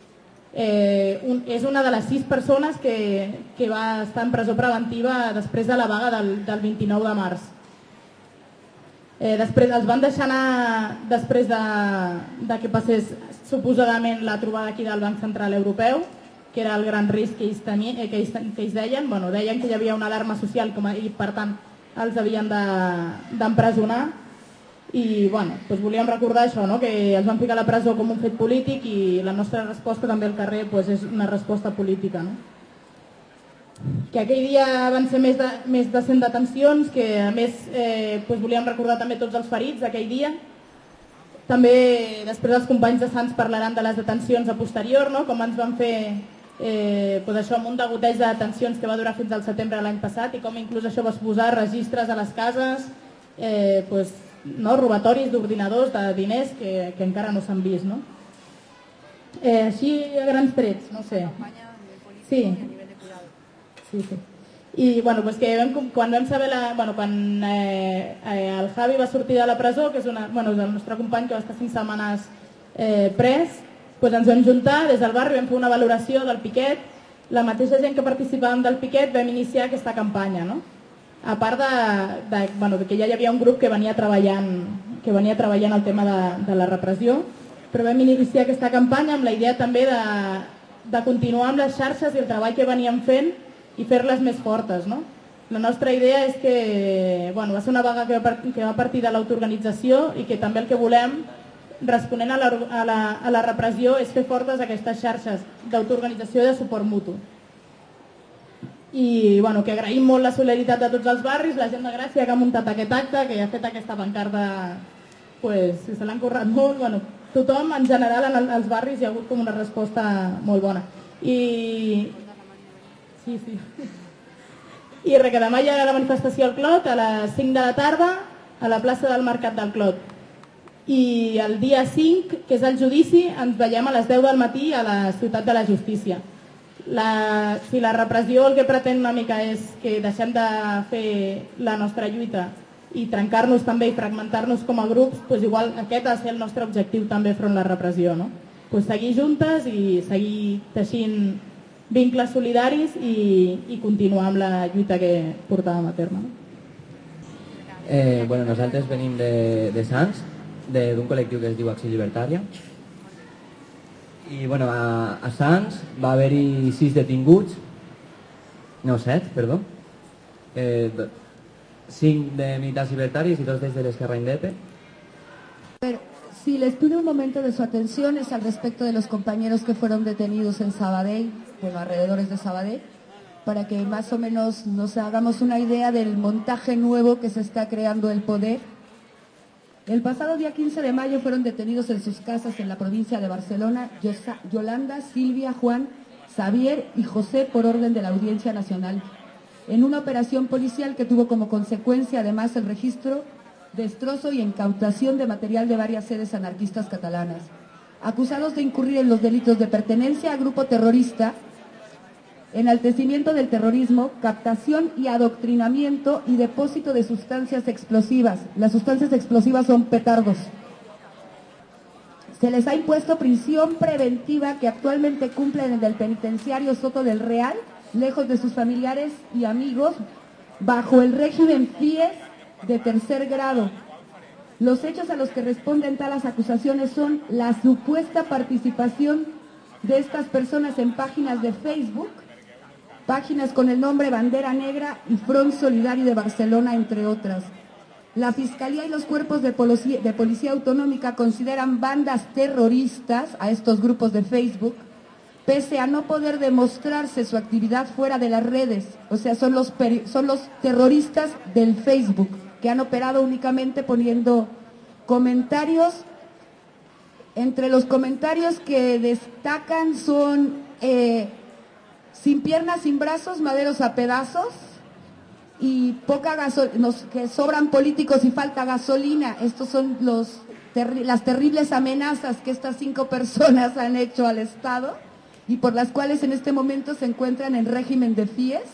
És una de les 6 persones que va estar en presó preventiva després de la vaga del 29 de març. Després els van deixar anar després de que passés suposadament la trobada aquí del Banc Central Europeu, que era el gran risc que ells deien. Deien que hi havia una alarma social i per tant els havien d'empresonar i volíem recordar això, no? Que els van ficar a la presó com un fet polític i la nostra resposta també al carrer és una resposta política, no? Que aquell dia van ser més de 100 detencions, que a més volíem recordar també tots els ferits d'aquell dia. També després els companys de Sants parlaran de les detencions a posterior, no? Com ens van fer això amb un degoteig de detencions que va durar fins al setembre de l'any passat i com inclús això va suposar registres a les cases, robatoris d'ordinadors, de diners que encara no s'han vist, no? Així a grans trets, no sé. Sí. I quan vam saber quan el Javi va sortir de la presó, que és el nostre company que va estar 5 setmanes pres, ens vam juntar des del barri, vam fer una valoració del piquet, la mateixa gent que participàvem del piquet vam iniciar aquesta campanya, no? A part que ja hi havia un grup que venia treballant el tema de la repressió, però vam iniciar aquesta campanya amb la idea també de continuar amb les xarxes i el treball que veníem fent i fer-les més fortes, no? La nostra idea és que va ser una vaga que va partir de l'autoorganització i que també el que volem, responent a la repressió, és fer fortes aquestes xarxes d'autoorganització i de suport mutu. I que agraïm molt la solidaritat de tots els barris, la gent de Gràcia que ha muntat aquest acte, que ha fet aquesta pancarta, si se l'han currat molt, tothom en general als barris hi ha hagut com una resposta molt bona. I que demà hi ha la manifestació al Clot a les 5 de la tarda a la plaça del Mercat del Clot. I el dia 5, que és el judici, ens veiem a les 10 del matí a la Ciutat de la Justícia. Si la repressió el que pretén una mica és que deixem de fer la nostra lluita i trencar-nos també i fragmentar-nos com a grups, igual aquest ha de ser el nostre objectiu també enfront la repressió, no? Seguir juntes i seguir teixint vincles solidaris i continuar amb la lluita que portàvem a terme. Nosaltres venim de Sants, d'un col·lectiu que es diu Acció Llibertària. I a Sants va haver-hi 6 detinguts, no 7, perdó, 5 de militars libertarios y 2 desde la Esquerra Indepe. Si les pido un momento de su atención es al respecto de los compañeros que fueron detenidos en Sabadell, alrededores de Sabadell, para que más o menos nos hagamos una idea del montaje nuevo que se está creando el poder. El pasado día 15 de mayo fueron detenidos en sus casas en la provincia de Barcelona Yolanda, Silvia, Juan, Xavier y José por orden de la Audiencia Nacional, en una operación policial que tuvo como consecuencia además el registro, destrozo y incautación de material de varias sedes anarquistas catalanas. Acusados de incurrir en los delitos de pertenencia a grupo terrorista, enaltecimiento del terrorismo, captación y adoctrinamiento y depósito de sustancias explosivas. Las sustancias explosivas son petardos. Se les ha impuesto prisión preventiva que actualmente cumplen en el penitenciario Soto del Real, lejos de sus familiares y amigos, bajo el régimen FIES de tercer grado. Los hechos a los que responden tales acusaciones son la supuesta participación de estas personas en páginas de Facebook, páginas con el nombre Bandera Negra y Front Solidario de Barcelona, entre otras. La Fiscalía y los cuerpos de Policía Autonómica consideran bandas terroristas a estos grupos de Facebook, pese a no poder demostrarse su actividad fuera de las redes. O sea, son los terroristas del Facebook, que han operado únicamente poniendo comentarios. Entre los comentarios que destacan son sin piernas, sin brazos, maderos a pedazos, y poca gasolina, que sobran políticos y falta gasolina. Estos son las terribles amenazas que estas 5 personas han hecho al Estado y por las cuales en este momento se encuentran en régimen de FIES.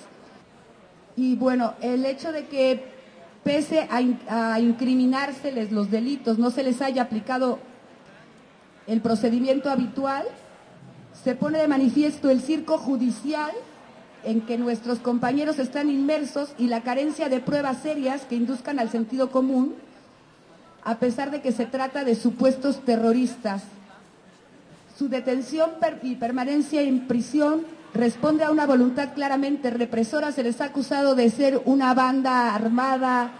Y bueno, el hecho de que pese a incriminárseles los delitos, no se les haya aplicado el procedimiento habitual, se pone de manifiesto el circo judicial en que nuestros compañeros están inmersos y la carencia de pruebas serias que induzcan al sentido común, a pesar de que se trata de supuestos terroristas. Su detención y permanencia en prisión responde a una voluntad claramente represora. Se les ha acusado de ser una banda armada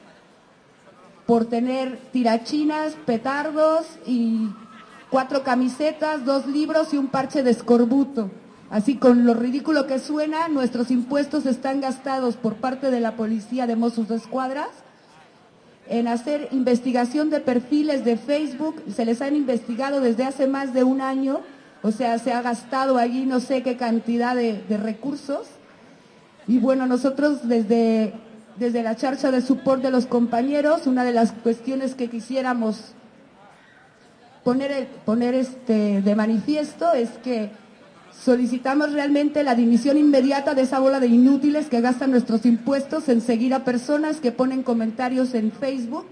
por tener tirachinas, petardos y 4 camisetas, 2 libros y un parche de escorbuto. Así, con lo ridículo que suena, nuestros impuestos están gastados por parte de la policía de Mossos d'Esquadra en hacer investigación de perfiles de Facebook. Se les han investigado desde hace más de un año, o sea, se ha gastado allí no sé qué cantidad de recursos. Y bueno, nosotros desde la charcha de support de los compañeros, una de las cuestiones que quisiéramos poner de manifiesto es que solicitamos realmente la dimisión inmediata de esa bola de inútiles que gastan nuestros impuestos en seguir a personas que ponen comentarios en Facebook,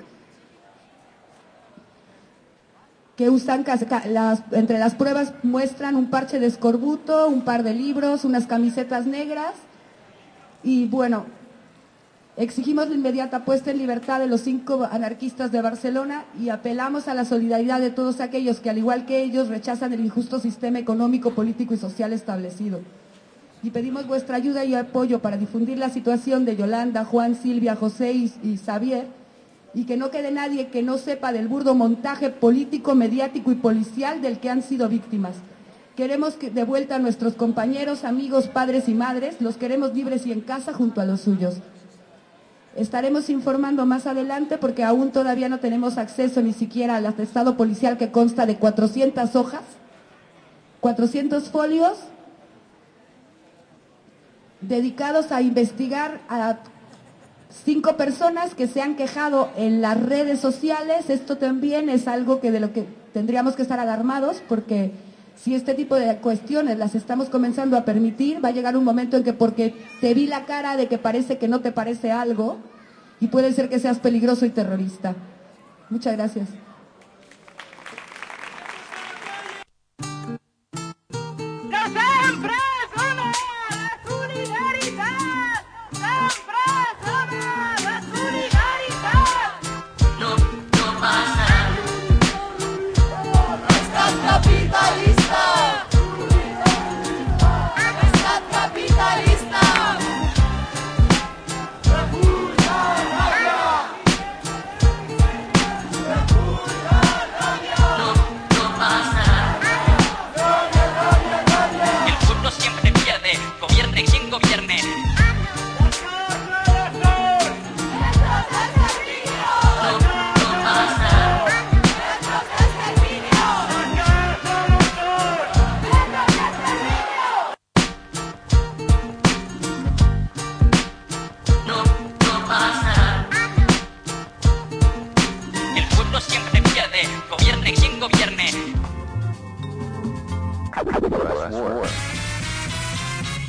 que usan, entre las pruebas muestran un parche de escorbuto, un par de libros, unas camisetas negras. Y bueno, exigimos la inmediata puesta en libertad de los 5 anarquistas de Barcelona y apelamos a la solidaridad de todos aquellos que, al igual que ellos, rechazan el injusto sistema económico, político y social establecido. Y pedimos vuestra ayuda y apoyo para difundir la situación de Yolanda, Juan, Silvia, José y Xavier, y que no quede nadie que no sepa del burdo montaje político, mediático y policial del que han sido víctimas. Queremos de vuelta a nuestros compañeros, amigos, padres y madres, los queremos libres y en casa junto a los suyos. Estaremos informando más adelante porque aún todavía no tenemos acceso ni siquiera al atestado policial, que consta de 400 hojas, 400 folios dedicados a investigar a 5 personas que se han quejado en las redes sociales. Esto también es algo de lo que tendríamos que estar alarmados, porque si este tipo de cuestiones las estamos comenzando a permitir, va a llegar un momento en que, porque te vi la cara de que parece que no te parece algo, y puede ser que seas peligroso y terrorista. Muchas gracias.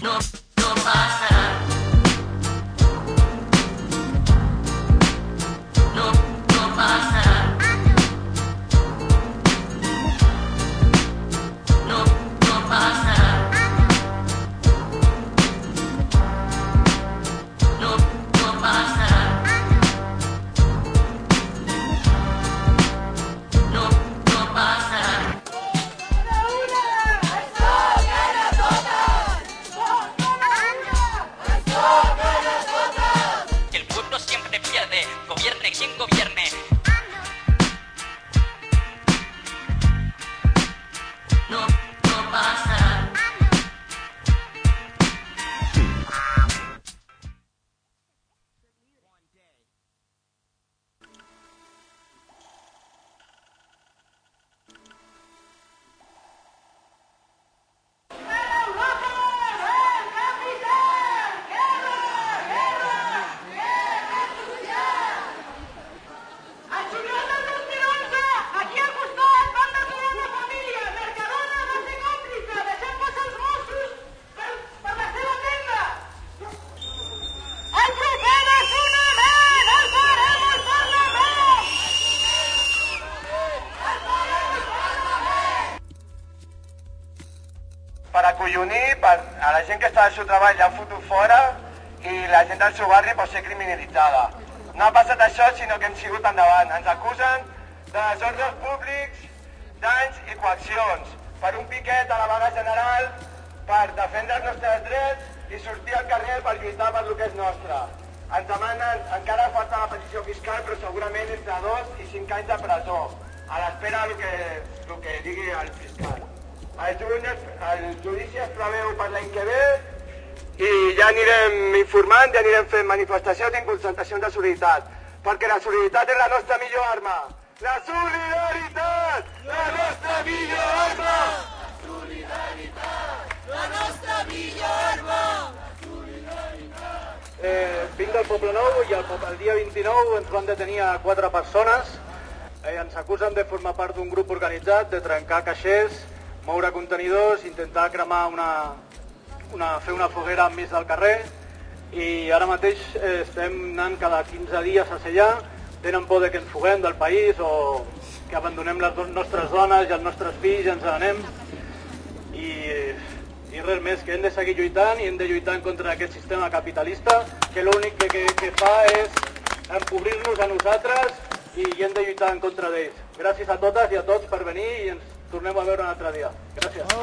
acollonir a la gent que està al seu treball l'han fotut fora i la gent del seu barri pot ser criminalitzada. No ha passat això, sinó que hem sigut endavant. Ens acusen de desordres públics, danys i coaccions, per un piquet a la vaga general, per defendre els nostres drets i sortir al carrer per lluitar per lo que és nostre. Ens demanen, encara falta la petició fiscal, però segurament entre 2 i 5 anys de presó, a l'espera del que digui el fiscal. El judici es preveu per l'any que ve i ja anirem informant, ja anirem fent manifestacions i concentracions de solidaritat, perquè la solidaritat és la nostra millor arma. La solidaritat! La nostra millor arma! La solidaritat! La nostra millor arma! Vinc del Poble Nou i el dia 29 ens van detenir a 4 persones. Ens acusen de formar part d'un grup organitzat, de trencar caixers, moure contenidors, intentar cremar fer una foguera enmig del carrer, i ara mateix estem anant cada 15 dies a sellar. Tenen por que ens fuguem del país o que abandonem les nostres dones i els nostres fills i ens n'anem. I res més, que hem de seguir lluitant i hem de lluitar en contra d'aquest sistema capitalista que l'únic que fa és empobrir-nos a nosaltres i hem de lluitar en contra d'ells. Gràcies a totes i a tots per venir i ens tornem a veure un altre dia. Gràcies.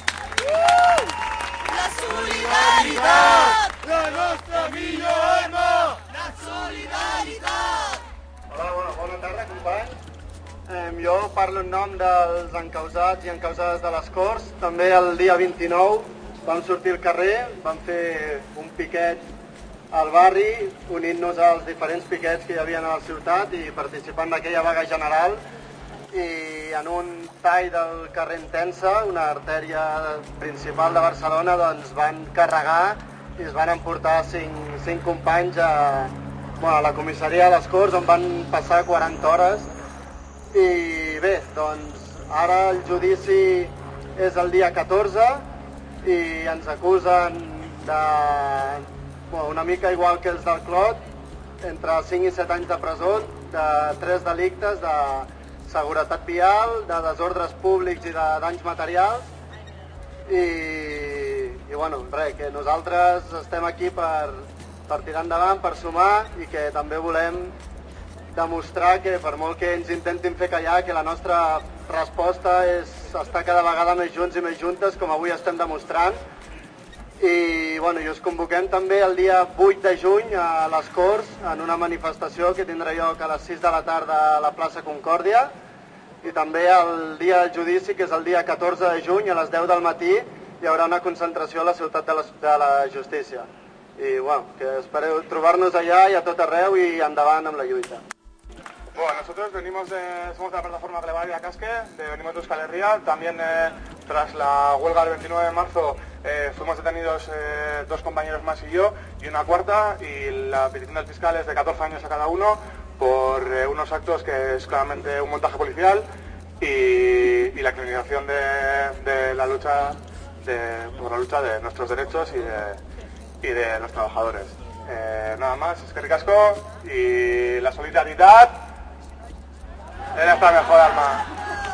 La solidaritat! La nostra millor arma! La solidaritat! Hola, bona tarda, companys. Jo parlo en nom dels encausats i encausades de les Corts. També el dia 29 vam sortir al carrer, vam fer un piquet al barri, unint-nos als diferents piquets que hi havia a la ciutat i participant d'aquella vaga general. I en un tall del carrer Intensa, una artèria principal de Barcelona, doncs van carregar i es van emportar 5 companys a la comissaria de les Corts, on van passar 40 hores. I bé, doncs ara el judici és el dia 14 i ens acusen de, una mica igual que els del Clot, entre 5 i 7 anys de presó, de 3 delictes de seguretat vial, de desordres públics i de danys materials. I bueno, res, que nosaltres estem aquí per tirar endavant, per sumar, i que també volem demostrar que per molt que ens intentin fer callar, que la nostra resposta és estar cada vegada més junts i més juntes, com avui estem demostrant. I us convoquem també el dia 8 de juny a les Corts en una manifestació que tindrà lloc a les 6 de la tarda a la plaça Concòrdia, i també el dia del judici, que és el dia 14 de juny a les 10 del matí, hi haurà una concentració a la ciutat de la justícia. I que espereu trobar-nos allà i a tot arreu i endavant amb la lluita. Nosotros somos de la plataforma Grebaria Casque, venimos de Euskal Herria. También tras la huelga del 29 de marzo fuimos detenidos 2 compañeros más y yo, y una cuarta, y la petición del fiscal es de 14 años a cada uno por unos actos que es claramente un montaje policial y la criminalización de la lucha por la lucha de nuestros derechos y de los trabajadores. Nada más, es que ricasco, y la solidaridad es nuestra mejor arma.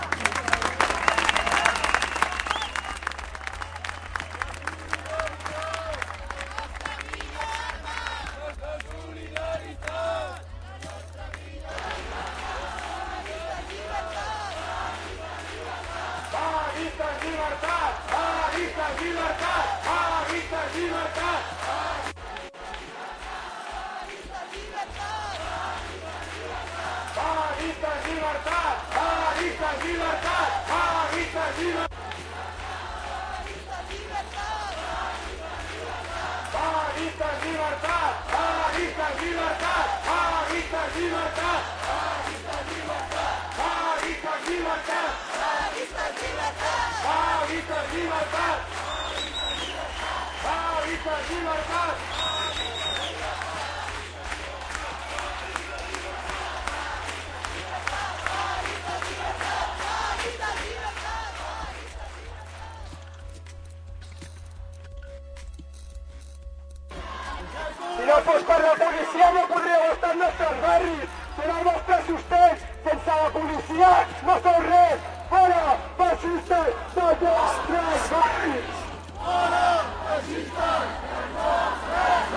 Si no fos per la policia no podríeu estar als nostres barris. Són el vostre sostens. Sense la policia no sou res. Fora, feixistes dels nostres barris! Fora, feixistes dels nostres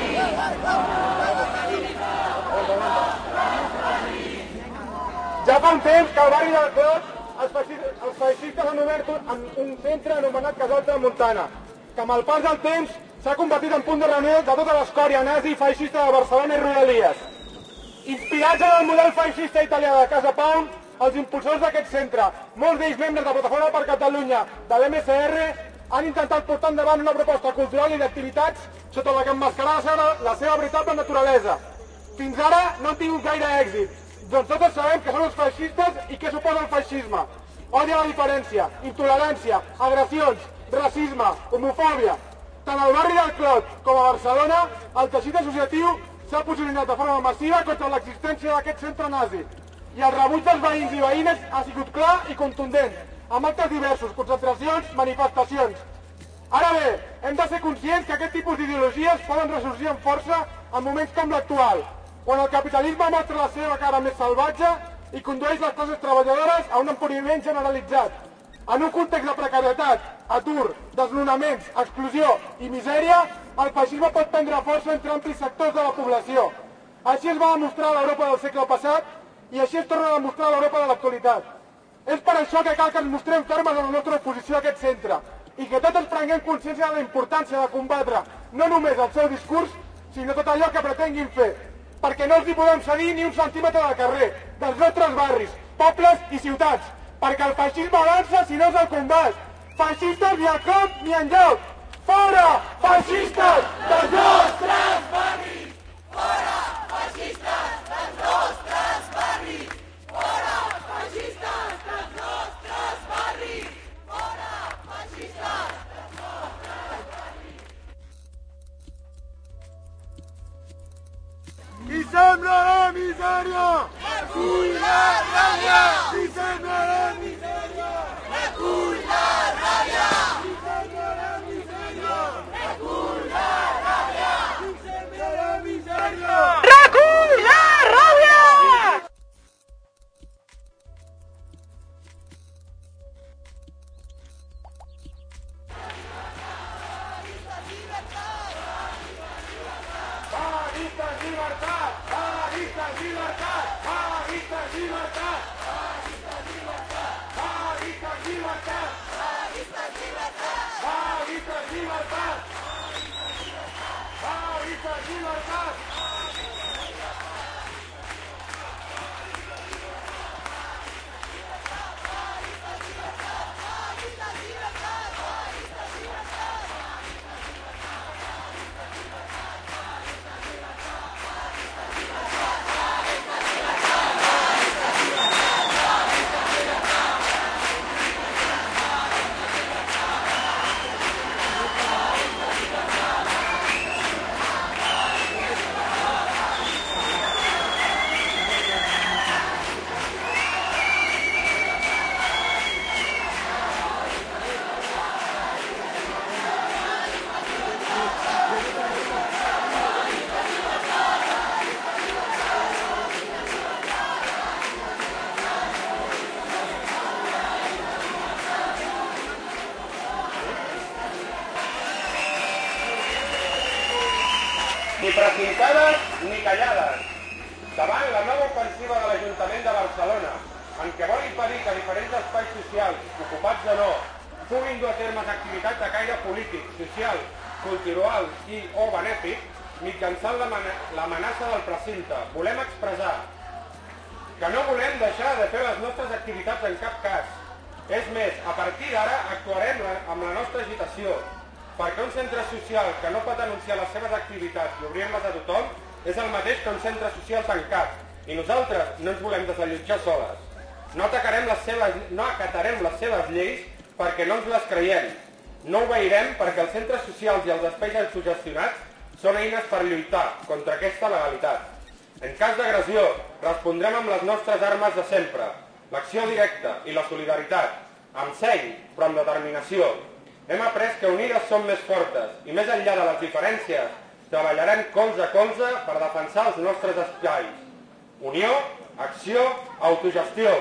barris! Ja fa un temps que al barri del Clot els feixistes han obert un centre anomenat Casal Tramuntana, que amb el pas del temps s'ha convertit en punt de reunió de tota l'escòria nazi i feixista de Barcelona i Rodalies. Inspirats en el model feixista italià de Casa Pound, els impulsors d'aquest centre, molts d'ells membres de Plataforma per Catalunya, de l'MCR, han intentat portar endavant una proposta cultural i d'activitats sota la que emmascarar la seva veritable naturalesa. Fins ara no han tingut gaire èxit, doncs tots sabem que són els feixistes i què suposa el feixisme. Odi a la diferència, intolerància, agressions, racisme, homofòbia. Tant al barri del Clot com a Barcelona, el teixit associatiu s'ha posicionat de forma massiva contra l'existència d'aquest centre nazi. I el rebuig dels veïns i veïnes ha sigut clar i contundent, amb actes diversos, concentracions, manifestacions. Ara bé, hem de ser conscients que aquest tipus d'ideologies poden ressorgir amb força en moments com l'actual, quan el capitalisme mostra la seva cara més salvatge i condueix les classes treballadores a un empobriment generalitzat. En un context de precarietat, atur, desnonaments, exclusió i misèria, el feixisme pot prendre força entre amplis sectors de la població. Així es va demostrar a l'Europa del segle passat i així es torna a demostrar a l'Europa de l'actualitat. És per això que cal que ens mostrem fermes en la nostra oposició a aquest centre i que tots ens prenguem consciència de la importància de combatre no només el seu discurs, sinó tot allò que pretenguin fer, perquè no els hi podem cedir ni un centímetre de carrer, dels nostres barris, pobles i ciutats, perquè el feixisme avança si no és el combat. Feixistes ni al cop ni enlloc. Fora, feixistes dels nostres barris! Fora, feixistes dels nostres barris! Fora, feixistes dels nostres barris! Fora, feixistes dels nostres barris! Qui sembra la misèria, recull la ràbia! Qui sembra la misèria, recull la ràbia! Qui sembra la misèria, recull la ràbia! Qui sembra la misèria, recull la ràbia! Vaguistes llibertat! Vaguistes llibertat! Vaguistes llibertat! Vaguistes llibertat! Vaguistes llibertat! Vaguistes llibertat! Vaguistes llibertat! Vaguistes llibertat! ni precintades ni callades. Davant la nova ofensiva de l'Ajuntament de Barcelona, en què vol impedir que diferents espais socials, ocupats o no, puguin dur a termes activitats de caire polític, social, cultural i o benèfic, mitjançant l'amenaça del precinte. Volem expressar que no volem deixar de fer les nostres activitats en cap cas. És més, a partir d'ara actuarem amb la nostra agitació, perquè un centre social que no pot anunciar les seves activitats i obrir-les a tothom és el mateix que un centre social tancat, i nosaltres no ens volem desallotjar soles. No acatarem les seves lleis perquè no ens les creiem. No obeirem perquè els centres socials i els espais autogestionats són eines per lluitar contra aquesta legalitat. En cas d'agressió, respondrem amb les nostres armes de sempre, l'acció directa i la solidaritat, amb seny, però amb determinació. Hem après que unides som més fortes i més enllà de les diferències, treballarem colze a colze per defensar els nostres espais. Unió, acció, autogestió.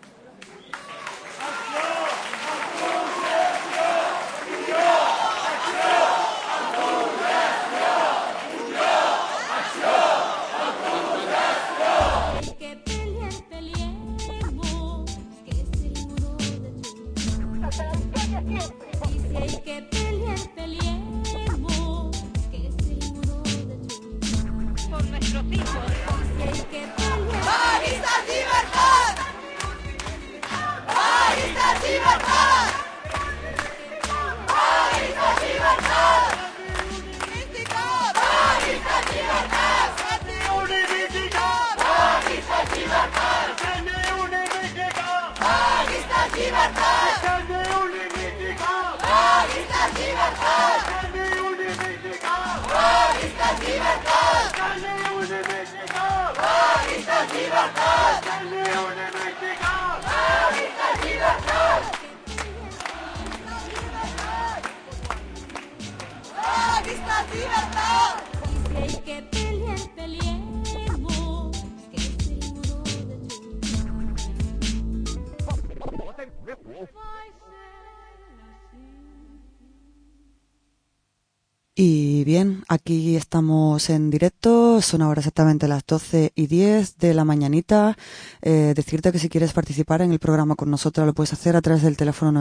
Y bien, aquí estamos en directo, son ahora exactamente las 12:10 de la mañanita. Decirte que si quieres participar en el programa con nosotros lo puedes hacer a través del teléfono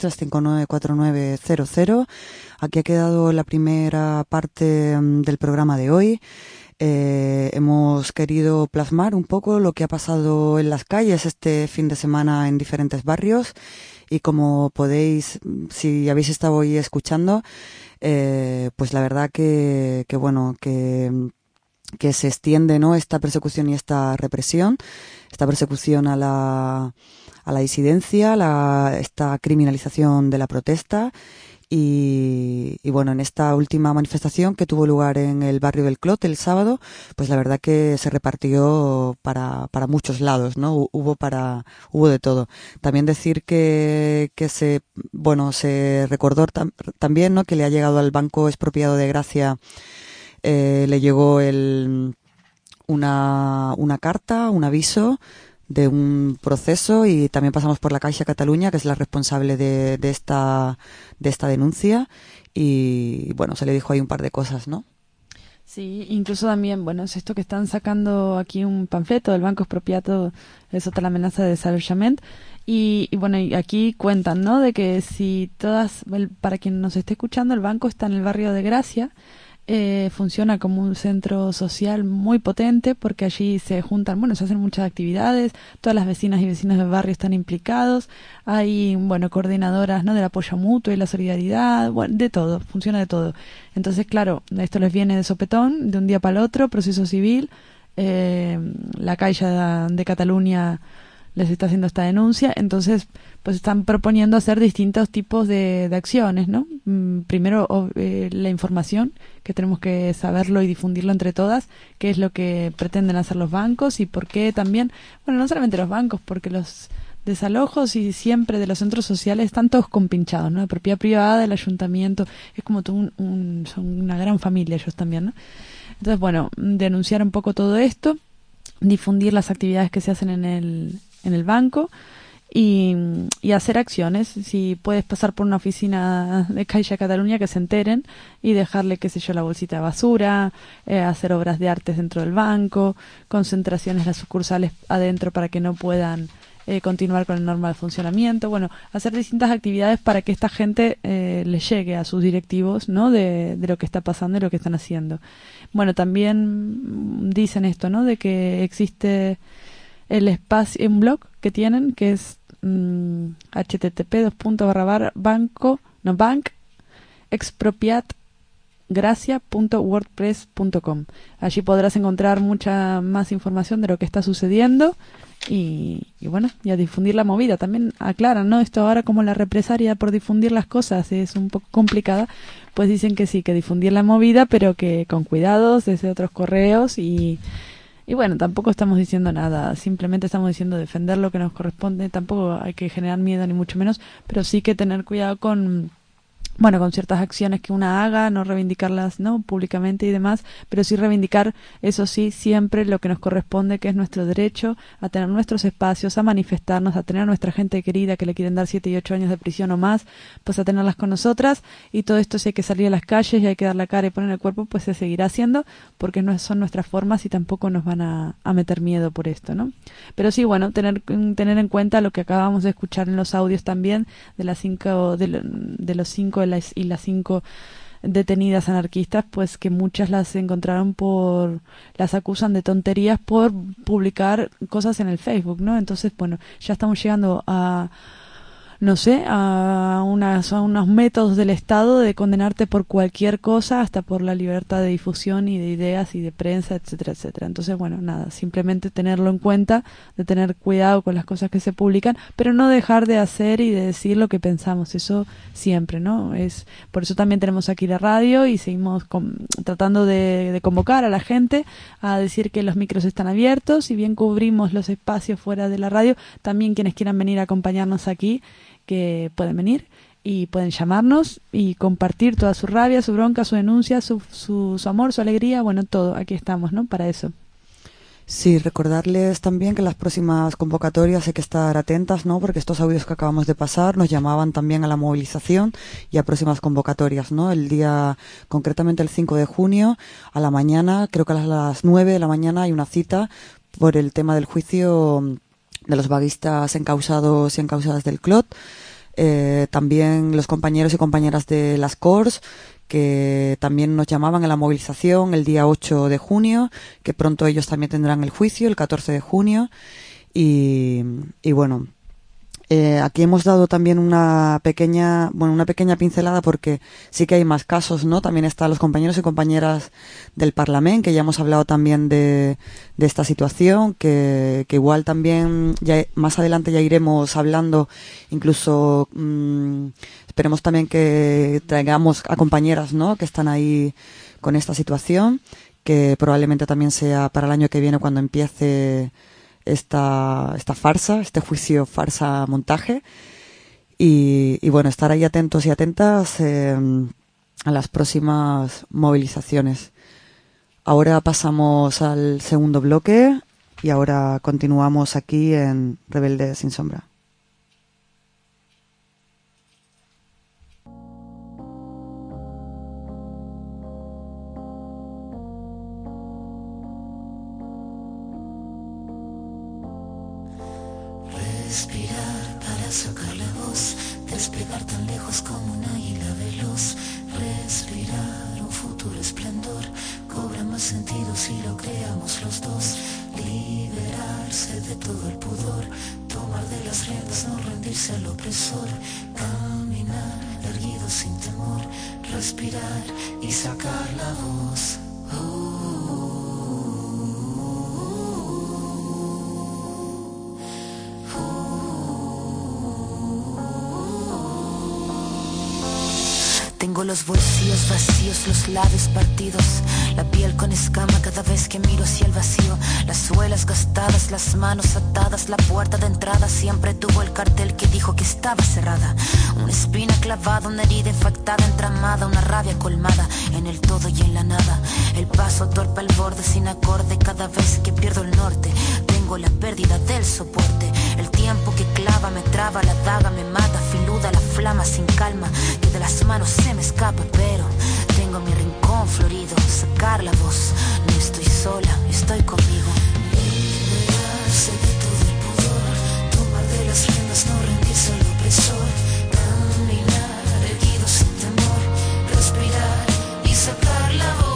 93-359-4900. Aquí ha quedado la primera parte del programa de hoy. Hemos querido plasmar un poco lo que ha pasado en las calles este fin de semana en diferentes barrios y como podéis, si habéis estado hoy escuchando, pues la verdad que bueno, que se extiende, ¿no?, esta persecución y esta represión, esta persecución a la disidencia, esta criminalización de la protesta. Y bueno, en esta última manifestación que tuvo lugar en el barrio del Clot el sábado, pues la verdad que se repartió para muchos lados, ¿no? Hubo de todo. También decir que se recordó también, ¿no?, que le ha llegado al Banco Expropiado de Gracia, le llegó una carta, un aviso de un proceso, y también pasamos por la Caixa Catalunya, que es la responsable de esta denuncia, y bueno, se le dijo ahí un par de cosas, ¿no? Sí, incluso también, bueno, es esto que están sacando aquí un panfleto del Banco Expropiado sota l'amenaça de desallotjament, y bueno, y aquí cuentan, ¿no?, de que si para quien nos esté escuchando, el banco está en el barrio de Gracia. Funciona como un centro social muy potente porque allí se juntan, bueno, se hacen muchas actividades, todas las vecinas y vecinos del barrio están implicados, hay, bueno, coordinadoras, ¿no?, del apoyo mutuo y la solidaridad, bueno, de todo, funciona de todo. Entonces, claro, esto les viene de sopetón, de un día para el otro, proceso civil, la Caixa de Catalunya les está haciendo esta denuncia, entonces pues están proponiendo hacer distintos tipos de acciones, ¿no? Primero la información, que tenemos que saberlo y difundirlo entre todas, qué es lo que pretenden hacer los bancos y por qué también, bueno, no solamente los bancos, porque los desalojos y siempre de los centros sociales están todos compinchados, ¿no? La propiedad privada, del ayuntamiento, es como son una gran familia ellos también, ¿no? Entonces, bueno, denunciar un poco todo esto, difundir las actividades que se hacen en el banco y hacer acciones. Si puedes pasar por una oficina de Caixa Cataluña, que se enteren y dejarle, qué sé yo, la bolsita de basura, hacer obras de arte dentro del banco, concentraciones en las sucursales adentro para que no puedan continuar con el normal funcionamiento. Bueno, hacer distintas actividades para que esta gente le llegue a sus directivos, ¿no? De lo que está pasando y lo que están haciendo. Bueno, también dicen esto, ¿no? De que existe el espacio, un blog que tienen, que es http://bankexpropiatgracia.wordpress.com. Allí podrás encontrar mucha más información de lo que está sucediendo y bueno, y a difundir la movida. También aclaran, ¿no? Esto ahora, como la represalia por difundir las cosas es un poco complicada, pues dicen que sí, que difundir la movida, pero que con cuidados desde otros correos y bueno, tampoco estamos diciendo nada, simplemente estamos diciendo defender lo que nos corresponde. Tampoco hay que generar miedo ni mucho menos, pero sí que tener cuidado con ciertas acciones que una haga, no reivindicarlas, ¿no? Públicamente y demás, pero sí reivindicar, eso sí, siempre lo que nos corresponde, que es nuestro derecho a tener nuestros espacios, a manifestarnos, a tener a nuestra gente querida que le quieren dar 7 y 8 años de prisión o más, pues a tenerlas con nosotras. Y todo esto, si hay que salir a las calles y hay que dar la cara y poner el cuerpo, pues se seguirá haciendo, porque no son nuestras formas y tampoco nos van a meter miedo por esto, ¿no? Pero sí, bueno, tener en cuenta lo que acabamos de escuchar en los audios también de las 5 y las 5 detenidas anarquistas, pues que muchas las encontraron las acusan de tonterías por publicar cosas en el Facebook, ¿no? Entonces, bueno, ya estamos llegando a unos métodos del Estado de condenarte por cualquier cosa, hasta por la libertad de difusión y de ideas y de prensa, etcétera, etcétera. Entonces, bueno, nada, simplemente tenerlo en cuenta, de tener cuidado con las cosas que se publican, pero no dejar de hacer y de decir lo que pensamos, eso siempre, ¿no? Por eso también tenemos aquí la radio y seguimos tratando de convocar a la gente a decir que los micros están abiertos. Si bien cubrimos los espacios fuera de la radio, también quienes quieran venir a acompañarnos aquí, que pueden venir y pueden llamarnos y compartir toda su rabia, su bronca, su denuncia, su amor, su alegría, bueno, todo, aquí estamos, ¿no? Para eso. Sí, recordarles también que las próximas convocatorias hay que estar atentas, ¿no? Porque estos audios que acabamos de pasar nos llamaban también a la movilización y a próximas convocatorias, ¿no? El día, concretamente el 5 de junio, a la mañana, creo que a las 9 de la mañana hay una cita por el tema del juicio de los vaguistas encausados y encausadas del CLOT. También los compañeros y compañeras de las CORS, que también nos llamaban a la movilización el día 8 de junio, que pronto ellos también tendrán el juicio, el 14 de junio. Y bueno, aquí hemos dado también una pequeña pincelada, porque sí que hay más casos, ¿no? También están los compañeros y compañeras del Parlamento, que ya hemos hablado también de esta situación, que igual también ya más adelante ya iremos hablando, incluso esperemos también que traigamos a compañeras, ¿no? Que están ahí con esta situación, que probablemente también sea para el año que viene cuando empiece esta farsa, este juicio farsa montaje, y bueno, estar ahí atentos y atentas a las próximas movilizaciones. Ahora pasamos al segundo bloque y ahora continuamos aquí en Rebelde sin Sombra. Respirar para sacar la voz, despegar tan lejos como un águila veloz. Respirar un futuro esplendor, cobra más sentido si lo creamos los dos. Liberarse de todo el pudor, tomar de las riendas, no rendirse al opresor. Caminar erguido sin temor, respirar y sacar la voz. Tengo los bolsillos vacíos, los labios partidos, la piel con escama cada vez que miro hacia el vacío. Las suelas gastadas, las manos atadas, la puerta de entrada siempre tuvo el cartel que dijo que estaba cerrada. Una espina clavada, una herida infectada, entramada, una rabia colmada en el todo y en la nada. El paso torpe al borde sin acorde cada vez que pierdo el norte. Tengo tengo la pérdida del soporte. El tiempo que clava me traba, la daga me mata, filuda la flama sin calma, que de las manos se me escapa, pero tengo mi rincón florido, sacar la voz, no estoy sola, estoy conmigo. Liberarse de todo el pudor, tomar de las riendas, no rendirse al opresor, caminar erguido sin temor, respirar y sacar la voz.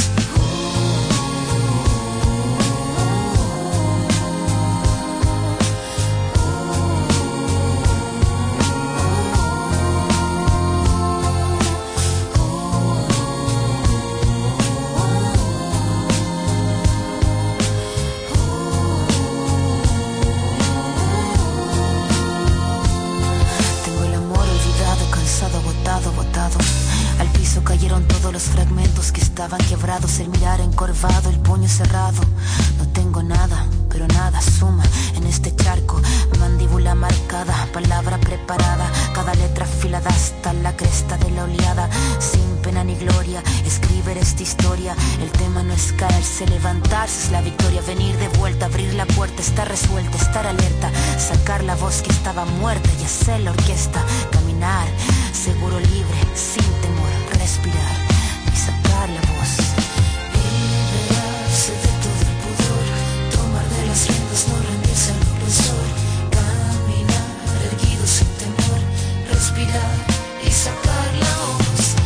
Botado. Al piso cayeron todos los fragmentos que estaban quebrados, el mirar encorvado, el puño cerrado. No tengo nada, pero nada suma en este charco. Mandíbula marcada, palabra preparada, cada letra afilada hasta la cresta de la oleada. Sin pena ni gloria, escribir esta historia. El tema no es caerse, levantarse es la victoria. Venir de vuelta, abrir la puerta, estar resuelta, estar alerta, sacar la voz que estaba muerta y hacer la orquesta. Caminar, seguro, libre, sin temor, respirar y sacar la voz. Liberarse de todo el pudor, tomar de las riendas, no rendirse al opresor, caminar erguido sin temor, respirar y sacar la voz.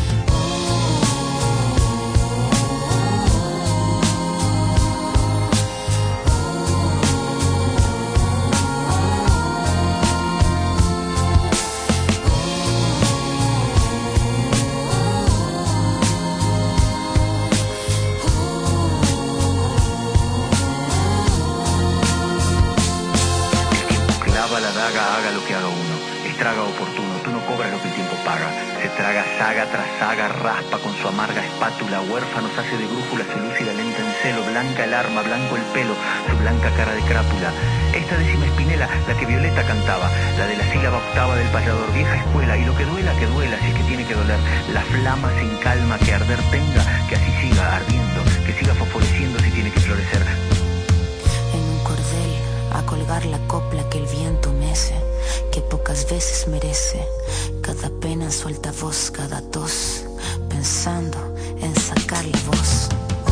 Haga lo que haga uno, estraga oportuno, tú no cobras lo que el tiempo paga. Se traga saga tras saga, raspa con su amarga espátula, huérfanos hace de brújula, se lúcida lenta en celo, blanca el arma, blanco el pelo, su blanca cara de crápula. Esta décima espinela, la que Violeta cantaba, la de la sílaba octava del payador, vieja escuela, y lo que duela, si es que tiene que doler, la flama sin calma que arder tenga, que así siga ardiendo, que siga fosforeciendo si tiene que florecer. En un cordel, a colgar la copla que el viento mece, que pocas veces merece, cada pena en su altavoz, cada tos, pensando en sacar la voz.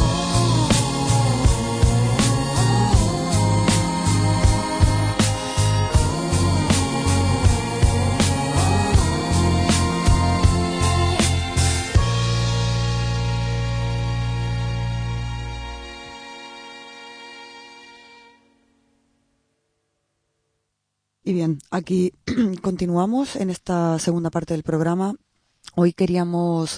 Y bien, aquí continuamos en esta segunda parte del programa. Hoy queríamos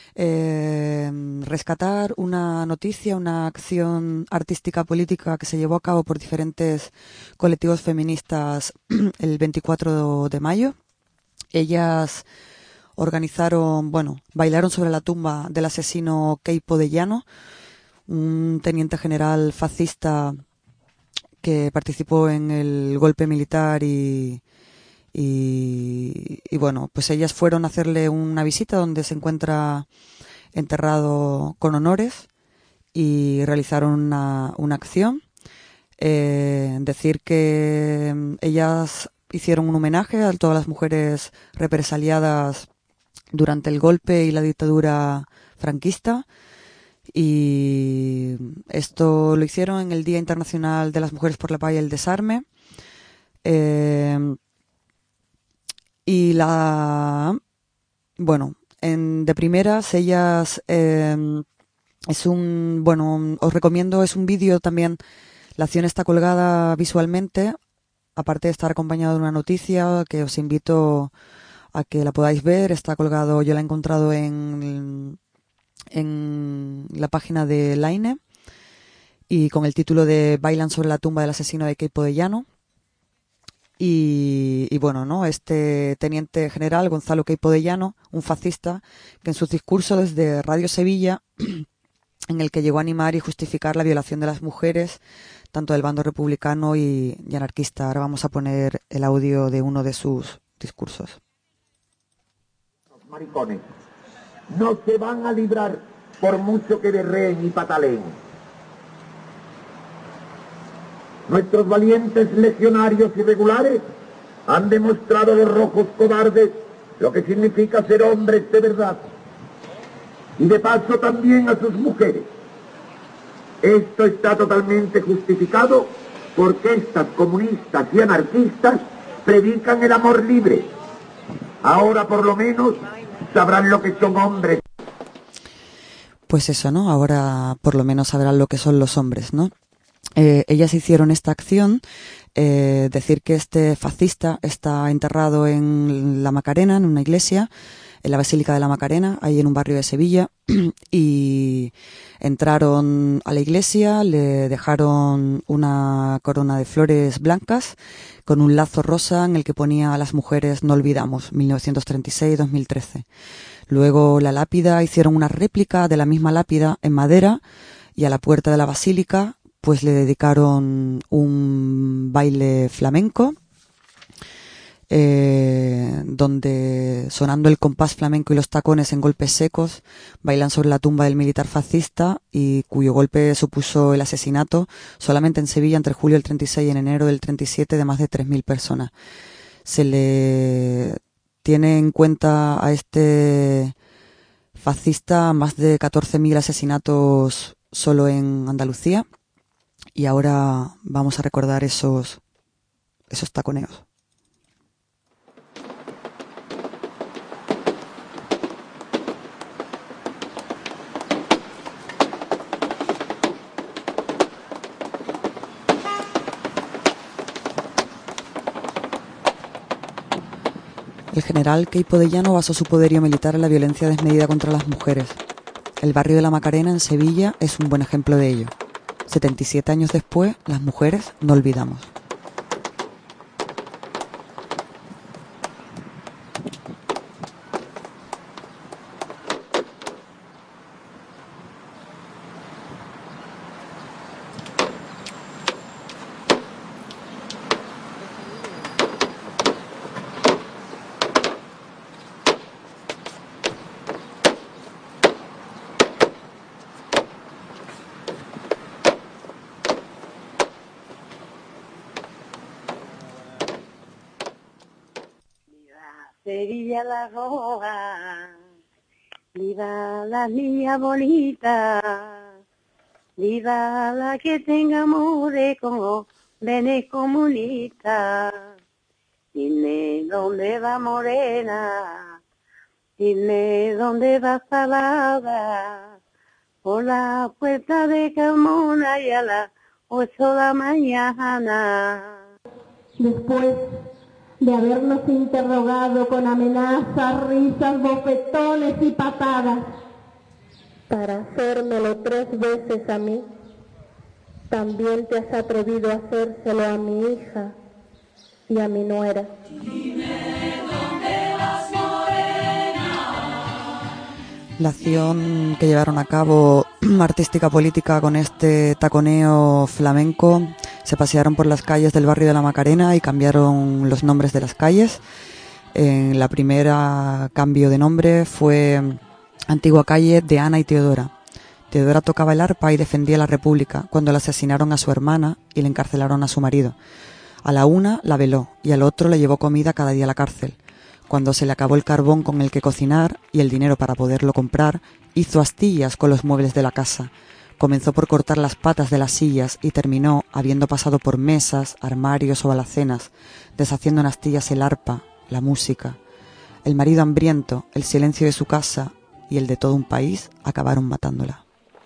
rescatar una noticia, una acción artística política que se llevó a cabo por diferentes colectivos feministas el 24 de mayo. Ellas organizaron, bailaron sobre la tumba del asesino Queipo de Llano, un teniente general fascista que participó en el golpe militar y bueno, pues ellas fueron a hacerle una visita donde se encuentra enterrado con honores y realizaron una acción. Decir que ellas hicieron un homenaje a todas las mujeres represaliadas durante el golpe y la dictadura franquista. Y esto lo hicieron en el Día Internacional de las Mujeres por la Paz y el Desarme. De primeras, ellas os recomiendo, es un vídeo también, la acción está colgada visualmente, aparte de estar acompañado de una noticia que os invito a que la podáis ver, está colgado, yo la he encontrado en la página de Laine y con el título de Bailan sobre la tumba del asesino de Queipo de Llano. Este teniente general Gonzalo Queipo de Llano, un fascista que en su discurso desde Radio Sevilla, en el que llegó a animar y justificar la violación de las mujeres, tanto del bando republicano y anarquista. Ahora vamos a poner el audio de uno de sus discursos. Los maricones no se van a librar por mucho que berreen y pataleen. Nuestros valientes legionarios irregulares han demostrado a los rojos cobardes lo que significa ser hombres de verdad. Y de paso también a sus mujeres. Esto está totalmente justificado porque estas comunistas y anarquistas predican el amor libre. Ahora por lo menos sabrán lo que son hombres. Pues eso, ¿no? Ahora por lo menos sabrán lo que son los hombres, ¿no? Ellas hicieron esta acción, decir que este fascista está enterrado en la Macarena, en una iglesia, en la Basílica de la Macarena, ahí en un barrio de Sevilla, y entraron a la iglesia, le dejaron una corona de flores blancas con un lazo rosa en el que ponía a las mujeres no olvidamos, 1936-2013. Luego la lápida, hicieron una réplica de la misma lápida en madera y a la puerta de la basílica pues le dedicaron un baile flamenco donde sonando el compás flamenco y los tacones en golpes secos bailan sobre la tumba del militar fascista y cuyo golpe supuso el asesinato solamente en Sevilla entre julio del 36 y en enero del 37 de más de 3.000 personas. Se le tiene en cuenta a este fascista más de 14.000 asesinatos solo en Andalucía y ahora vamos a recordar esos taconeos. El general Queipo de Llano basó su poderío militar en la violencia desmedida contra las mujeres. El barrio de la Macarena en Sevilla es un buen ejemplo de ello. 77 años después, las mujeres no olvidamos. Sevilla la roja, viva la niña bonita, viva la que tenga amores como venes comunistas. Dime dónde va Morena, dime dónde va Salada, por la puerta de Carmona y a las 8 de la mañana. Después de habernos interrogado con amenazas, risas, bofetones y patadas, Para hacérmelo 3 veces a mí, también te has atrevido a hacérselo a mi hija y a mi nuera. La acción que llevaron a cabo artística política con este taconeo flamenco, se pasearon por las calles del barrio de la Macarena y cambiaron los nombres de las calles. En la primera cambio de nombre fue Antigua Calle de Ana y Teodora. Teodora tocaba el arpa y defendía la República cuando le asesinaron a su hermana y le encarcelaron a su marido. A la una la veló y al otro le llevó comida cada día a la cárcel. Cuando se le acabó el carbón con el que cocinar y el dinero para poderlo comprar, hizo astillas con los muebles de la casa. Comenzó por cortar las patas de las sillas y terminó, habiendo pasado por mesas, armarios o alacenas, deshaciendo en astillas el arpa, la música. El marido hambriento, el silencio de su casa y el de todo un país acabaron matándola.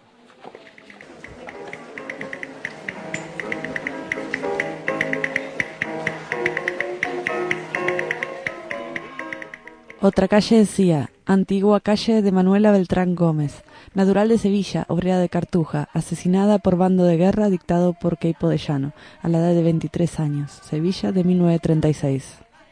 Otra calle decía, Antigua Calle de Manuela Beltrán Gómez, natural de Sevilla, obrera de Cartuja, asesinada por bando de guerra dictado por Queipo de Llano, a la edad de 23 años, Sevilla de 1936.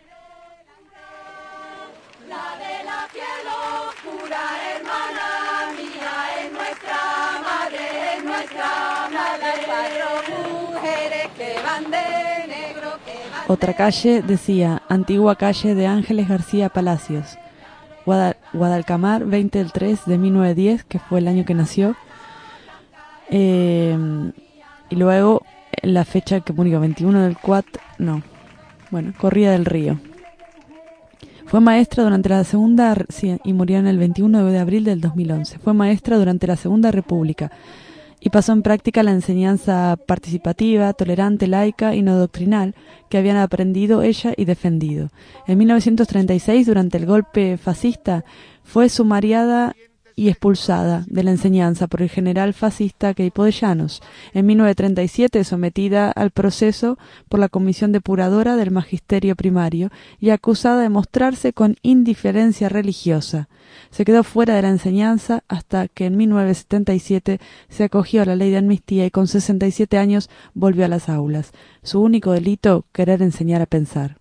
Otra calle decía, Antigua Calle de Ángeles García Palacios, Guadalcamar, 20 del 3 de 1910, que fue el año que nació. Y luego la fecha que único 21 del 4, no, bueno, Corría del Río. Fue maestra durante la segunda, sí, y murió en el 21 de abril del 2011. Fue maestra durante la Segunda República y pasó en práctica la enseñanza participativa, tolerante, laica y no doctrinal que habían aprendido ella y defendido. En 1936, durante el golpe fascista, fue sumariada y expulsada de la enseñanza por el general fascista Queipo de Llanos. En 1937, sometida al proceso por la Comisión Depuradora del Magisterio Primario y acusada de mostrarse con indiferencia religiosa. Se quedó fuera de la enseñanza hasta que en 1977 se acogió a la ley de amnistía y con 67 años volvió a las aulas. Su único delito, querer enseñar a pensar.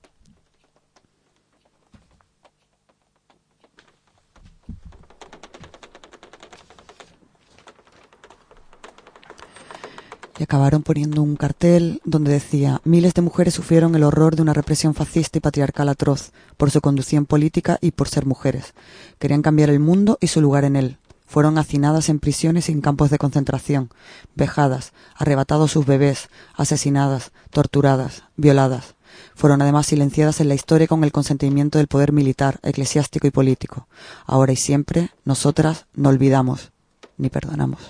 Y acabaron poniendo un cartel donde decía: miles de mujeres sufrieron el horror de una represión fascista y patriarcal atroz por su conducción política y por ser mujeres. Querían cambiar el mundo y su lugar en él. Fueron hacinadas en prisiones y en campos de concentración, vejadas, arrebatados sus bebés, asesinadas, torturadas, violadas. Fueron además silenciadas en la historia con el consentimiento del poder militar, eclesiástico y político. Ahora y siempre, nosotras no olvidamos ni perdonamos.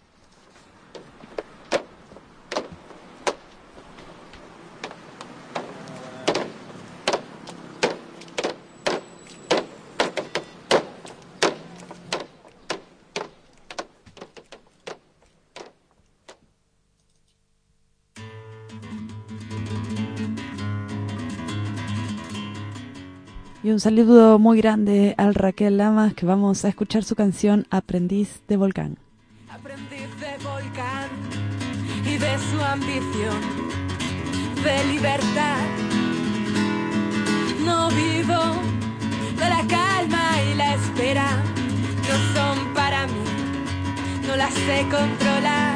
Y un saludo muy grande al Raquel Lamas, que vamos a escuchar su canción Aprendiz de Volcán. Aprendiz de Volcán y de su ambición de libertad. No vivo de la calma y la espera, no son para mí, no las sé controlar.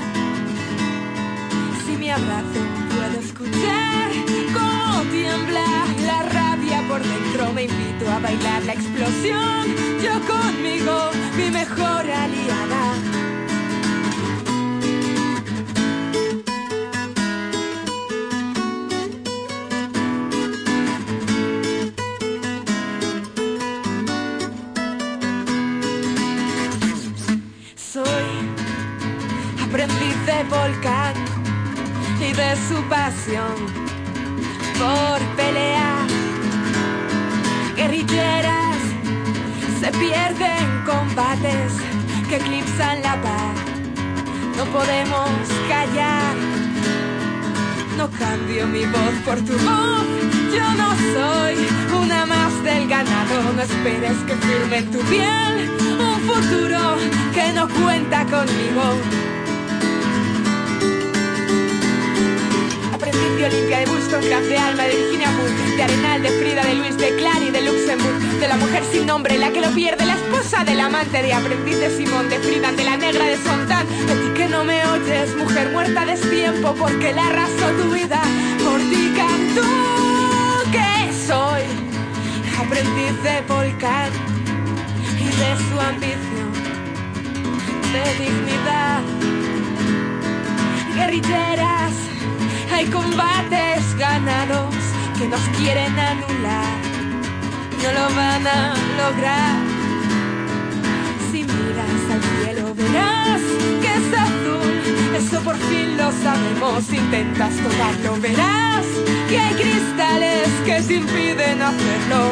Si me abrazo puedo escuchar cómo tiembla la rabia por dentro, me invito a bailar la explosión, yo conmigo, mi mejor aliada. Soy aprendiz de Volcán y de su pasión por pelear. Guerrilleras se pierden combates que eclipsan la paz. No podemos callar. No cambio mi voz por tu voz. Yo no soy una más del ganado. No esperes que firme en tu piel un futuro que no cuenta conmigo. Aprendiz de Olimpia, de Wollstonecraft, de Alma, de Virginia Woolf, de Arenal, de Frida, de Luis, de Clary, de Luxemburg, de la mujer sin nombre, la que lo pierde, la esposa del amante, de Aprendiz de Simón, de Frida, de la negra de Sontán, de ti que no me oyes, mujer muerta de tiempo, porque la arrasó tu vida, por ti canto que soy aprendiz de Volcán y de su ambición de dignidad. Guerrilleras, hay combates ganados que nos quieren anular, no lo van a lograr. Si miras al cielo verás que es azul, eso por fin lo sabemos. Intentas tocarlo, verás que hay cristales que te impiden hacerlo.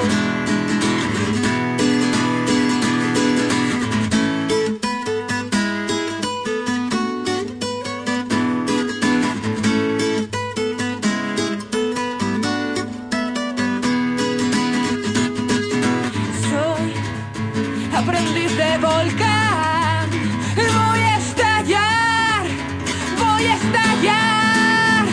Aprendiz de Volcán, voy a estallar, voy a estallar.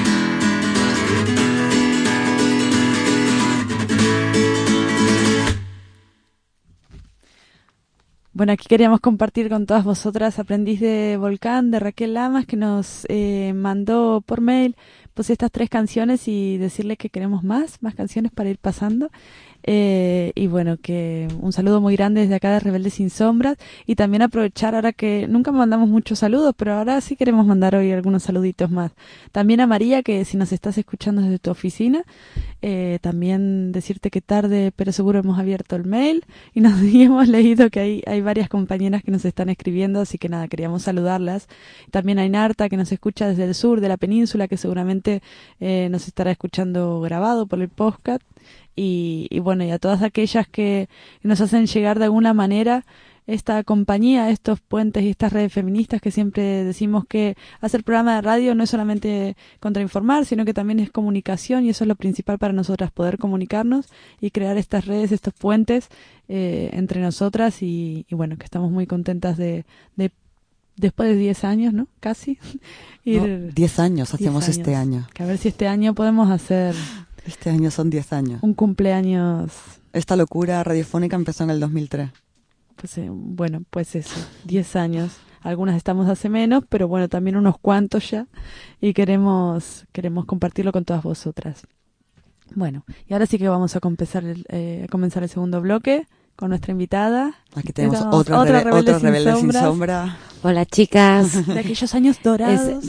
Bueno, aquí queríamos compartir con todas vosotras Aprendiz de Volcán de Raquel Lamas, que nos mandó por mail pues estas 3 canciones y decirle que queremos más canciones para ir pasando. Y bueno, que un saludo muy grande desde acá de Rebeldes Sin Sombras, y también aprovechar ahora que nunca mandamos muchos saludos, pero ahora sí queremos mandar hoy algunos saluditos más. También a María, que si nos estás escuchando desde tu oficina, también decirte que tarde pero seguro hemos abierto el mail y hemos leído que hay varias compañeras que nos están escribiendo, así que nada, queríamos saludarlas. También a Inarta, que nos escucha desde el sur de la península, que seguramente nos estará escuchando grabado por el podcast. Y bueno, y a todas aquellas que nos hacen llegar de alguna manera esta compañía, estos puentes y estas redes feministas, que siempre decimos que hacer programa de radio no es solamente contrainformar, sino que también es comunicación, y eso es lo principal para nosotras, poder comunicarnos y crear estas redes, estos puentes entre nosotras, y bueno, que estamos muy contentas de después de 10 años, ¿no? Casi. 10 años hacemos este año. Que a ver si este año podemos hacer... Este año son 10 años. Un cumpleaños. Esta locura radiofónica empezó en el 2003. Pues bueno, pues eso, 10 años. Algunas estamos hace menos, pero bueno, también unos cuantos ya. Y queremos compartirlo con todas vosotras. Bueno, y ahora sí que vamos a comenzar el segundo bloque con nuestra invitada. Aquí tenemos otra rebelde sin sombra. Hola, chicas. De aquellos años dorados.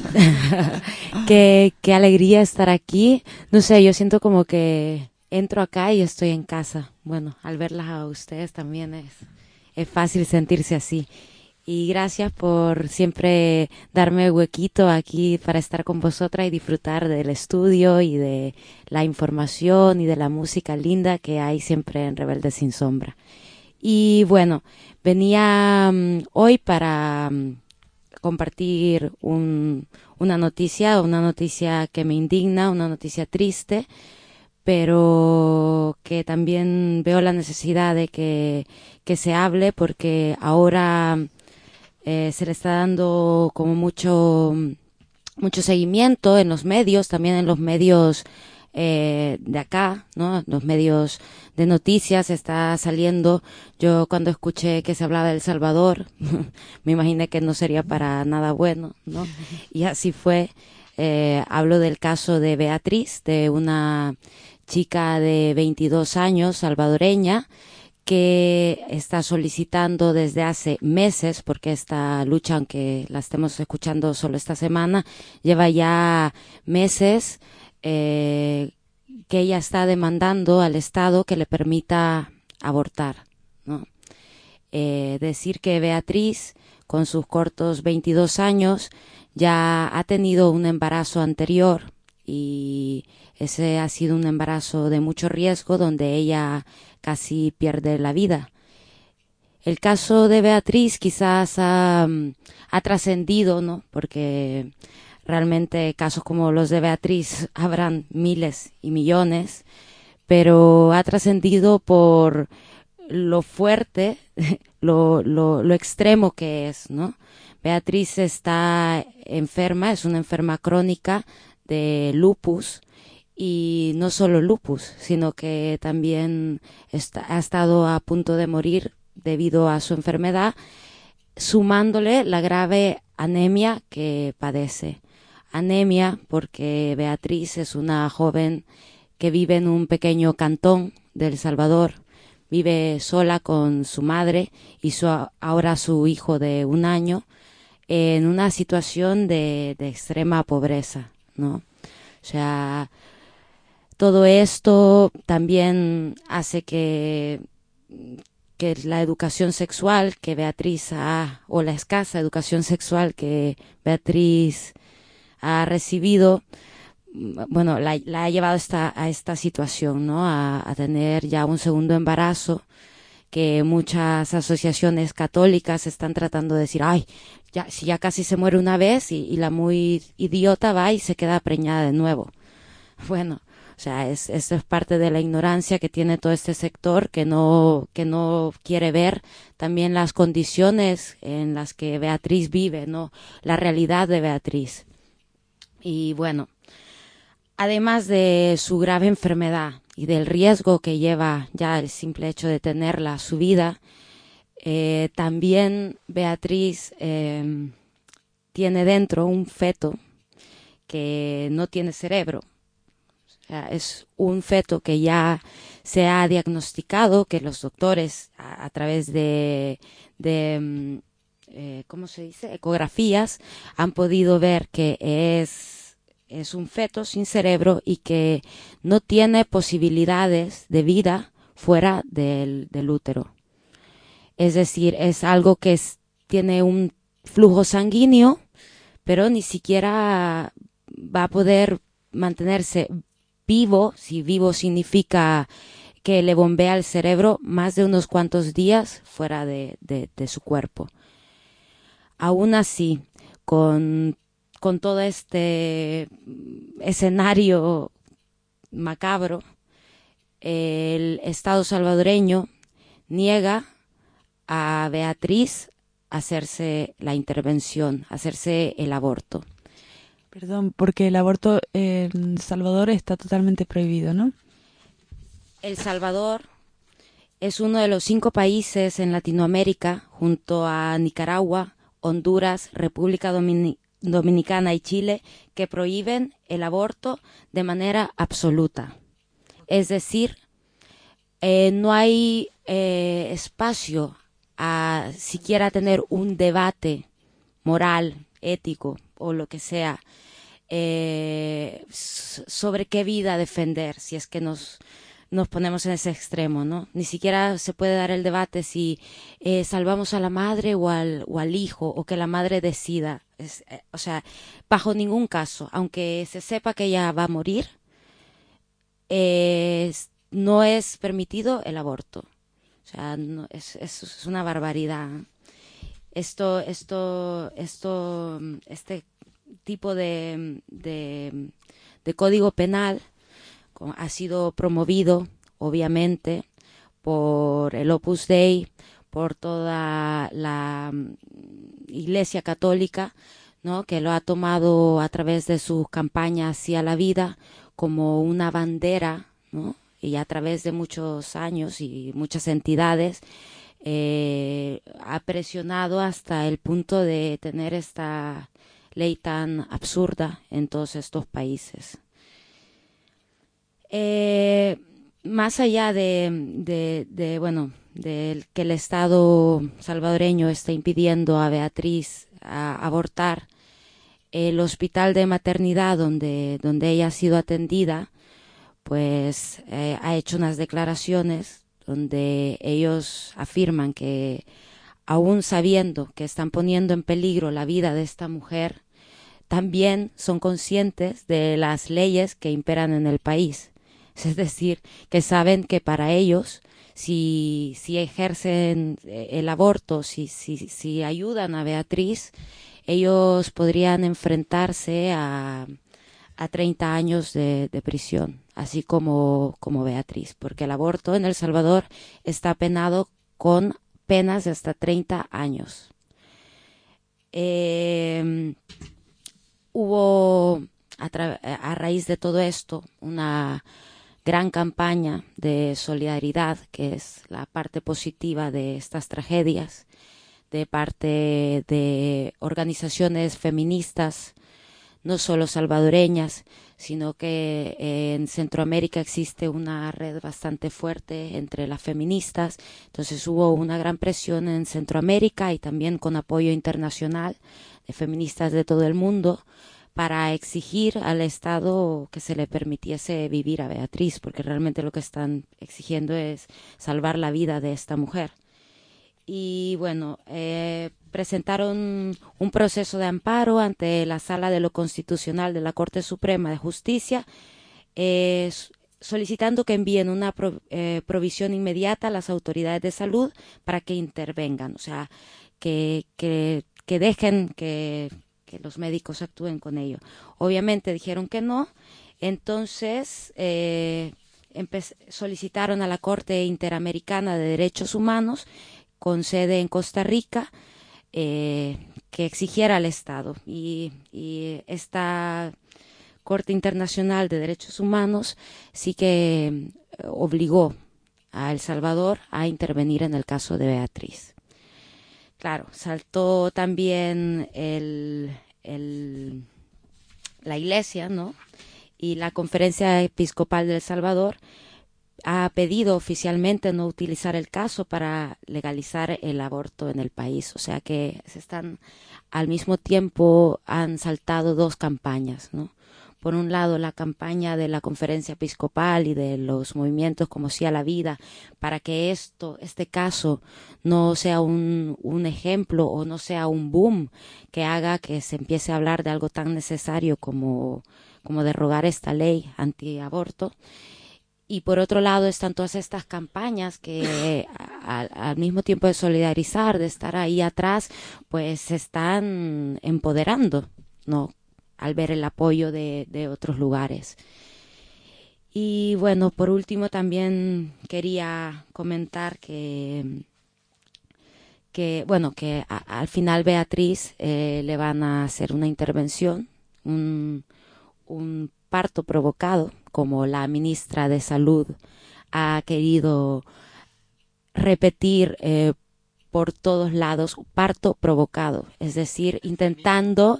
Qué alegría estar aquí. No sé, yo siento como que entro acá y estoy en casa. Bueno, al verlas a ustedes también es fácil sentirse así. Y gracias por siempre darme huequito aquí para estar con vosotras y disfrutar del estudio y de la información y de la música linda que hay siempre en Rebeldes Sin Sombra. Y bueno, venía hoy para compartir una noticia que me indigna, una noticia triste, pero que también veo la necesidad de que se hable, porque ahora se le está dando como mucho seguimiento en los medios, también en los medios de acá, ¿no? Los medios de noticias está saliendo. Yo cuando escuché que se hablaba de El Salvador, me imaginé que no sería para nada bueno, ¿no? Y así fue. Hablo del caso de Beatriz, de una chica de 22 años, salvadoreña, que está solicitando desde hace meses, porque esta lucha, aunque la estemos escuchando solo esta semana, lleva ya meses, que ella está demandando al Estado que le permita abortar, ¿no? Decir que Beatriz, con sus cortos 22 años, ya ha tenido un embarazo anterior, y ese ha sido un embarazo de mucho riesgo, donde ella casi pierde la vida. El caso de Beatriz quizás ha trascendido, ¿no? Porque realmente casos como los de Beatriz habrán miles y millones, pero ha trascendido por lo fuerte, lo extremo que es, ¿no? Beatriz está enferma, es una enferma crónica de lupus, y no solo lupus, sino que también ha estado a punto de morir debido a su enfermedad, sumándole la grave anemia que padece. Anemia porque Beatriz es una joven que vive en un pequeño cantón de El Salvador, vive sola con su madre y ahora su hijo de 1 año, en una situación de extrema pobreza, ¿no? O sea, todo esto también hace que la educación sexual que Beatriz o la escasa educación sexual que Beatriz ha recibido, bueno, la ha llevado a esta situación, ¿no? A tener ya un segundo embarazo, que muchas asociaciones católicas están tratando de decir, ay, si ya casi se muere una vez y la muy idiota va y se queda preñada de nuevo. Bueno, o sea, eso es parte de la ignorancia que tiene todo este sector, que no quiere ver también las condiciones en las que Beatriz vive, ¿no? La realidad de Beatriz. Y bueno, además de su grave enfermedad y del riesgo que lleva ya el simple hecho de tenerla, su vida, También Beatriz tiene dentro un feto que no tiene cerebro. O sea, es un feto que ya se ha diagnosticado, que los doctores a través de ¿cómo se dice? Ecografías han podido ver que es un feto sin cerebro y que no tiene posibilidades de vida fuera del útero. Es decir, es algo que tiene un flujo sanguíneo, pero ni siquiera va a poder mantenerse vivo, si vivo significa que le bombea el cerebro, más de unos cuantos días fuera de su cuerpo. Aún así, con todo este escenario macabro, el Estado salvadoreño niega a Beatriz hacerse la intervención, hacerse el aborto. Perdón, porque el aborto en Salvador está totalmente prohibido, ¿no? El Salvador es uno de los 5 países en Latinoamérica, junto a Nicaragua, Honduras, República Dominicana y Chile, que prohíben el aborto de manera absoluta. Es decir, no hay espacio a siquiera tener un debate moral, ético o lo que sea sobre qué vida defender, si es que nos ponemos en ese extremo, ¿no? Ni siquiera se puede dar el debate si salvamos a la madre o al hijo, o que la madre decida. O sea, bajo ningún caso, aunque se sepa que ella va a morir, no es permitido el aborto. O sea, no, es una barbaridad. Este tipo de código penal ha sido promovido, obviamente, por el Opus Dei, por toda la Iglesia Católica, ¿no?, que lo ha tomado a través de sus campañas hacia la vida como una bandera, ¿no?, y a través de muchos años y muchas entidades ha presionado hasta el punto de tener esta ley tan absurda en todos estos países. Más allá de que el Estado salvadoreño está impidiendo a Beatriz abortar, el hospital de maternidad donde ella ha sido atendida, pues ha hecho unas declaraciones donde ellos afirman que, aún sabiendo que están poniendo en peligro la vida de esta mujer, también son conscientes de las leyes que imperan en el país. Es decir, que saben que para ellos, si ejercen el aborto, si ayudan a Beatriz, ellos podrían enfrentarse a 30 años de prisión, así como Beatriz, porque el aborto en El Salvador está penado con penas de hasta 30 años. Hubo, a raíz de todo esto, una gran campaña de solidaridad, que es la parte positiva de estas tragedias, de parte de organizaciones feministas, no solo salvadoreñas, sino que en Centroamérica existe una red bastante fuerte entre las feministas. Entonces hubo una gran presión en Centroamérica y también con apoyo internacional de feministas de todo el mundo para exigir al Estado que se le permitiese vivir a Beatriz, porque realmente lo que están exigiendo es salvar la vida de esta mujer. Y bueno, presentaron un proceso de amparo ante la Sala de lo Constitucional de la Corte Suprema de Justicia, solicitando que envíen una provisión inmediata a las autoridades de salud para que intervengan, o sea, que dejen que los médicos actúen con ello. Obviamente dijeron que no, entonces solicitaron a la Corte Interamericana de Derechos Humanos, con sede en Costa Rica, que exigiera al Estado. Y esta Corte Internacional de Derechos Humanos sí que obligó a El Salvador a intervenir en el caso de Beatriz. claro, saltó también la Iglesia, ¿no? Y la Conferencia Episcopal de El Salvador ha pedido oficialmente no utilizar el caso para legalizar el aborto en el país. O sea que al mismo tiempo han saltado dos campañas, ¿no? Por un lado, la campaña de la Conferencia Episcopal y de los movimientos como Sí a la Vida, para que este caso no sea un ejemplo o no sea un boom que haga que se empiece a hablar de algo tan necesario como derogar esta ley antiaborto. Y por otro lado están todas estas campañas que al mismo tiempo de solidarizar, de estar ahí atrás, pues se están empoderando, ¿no? Al ver el apoyo de otros lugares. Y bueno, por último también quería comentar que al final Beatriz le van a hacer una intervención, un parto provocado, como la ministra de Salud ha querido repetir por todos lados, parto provocado, es decir, intentando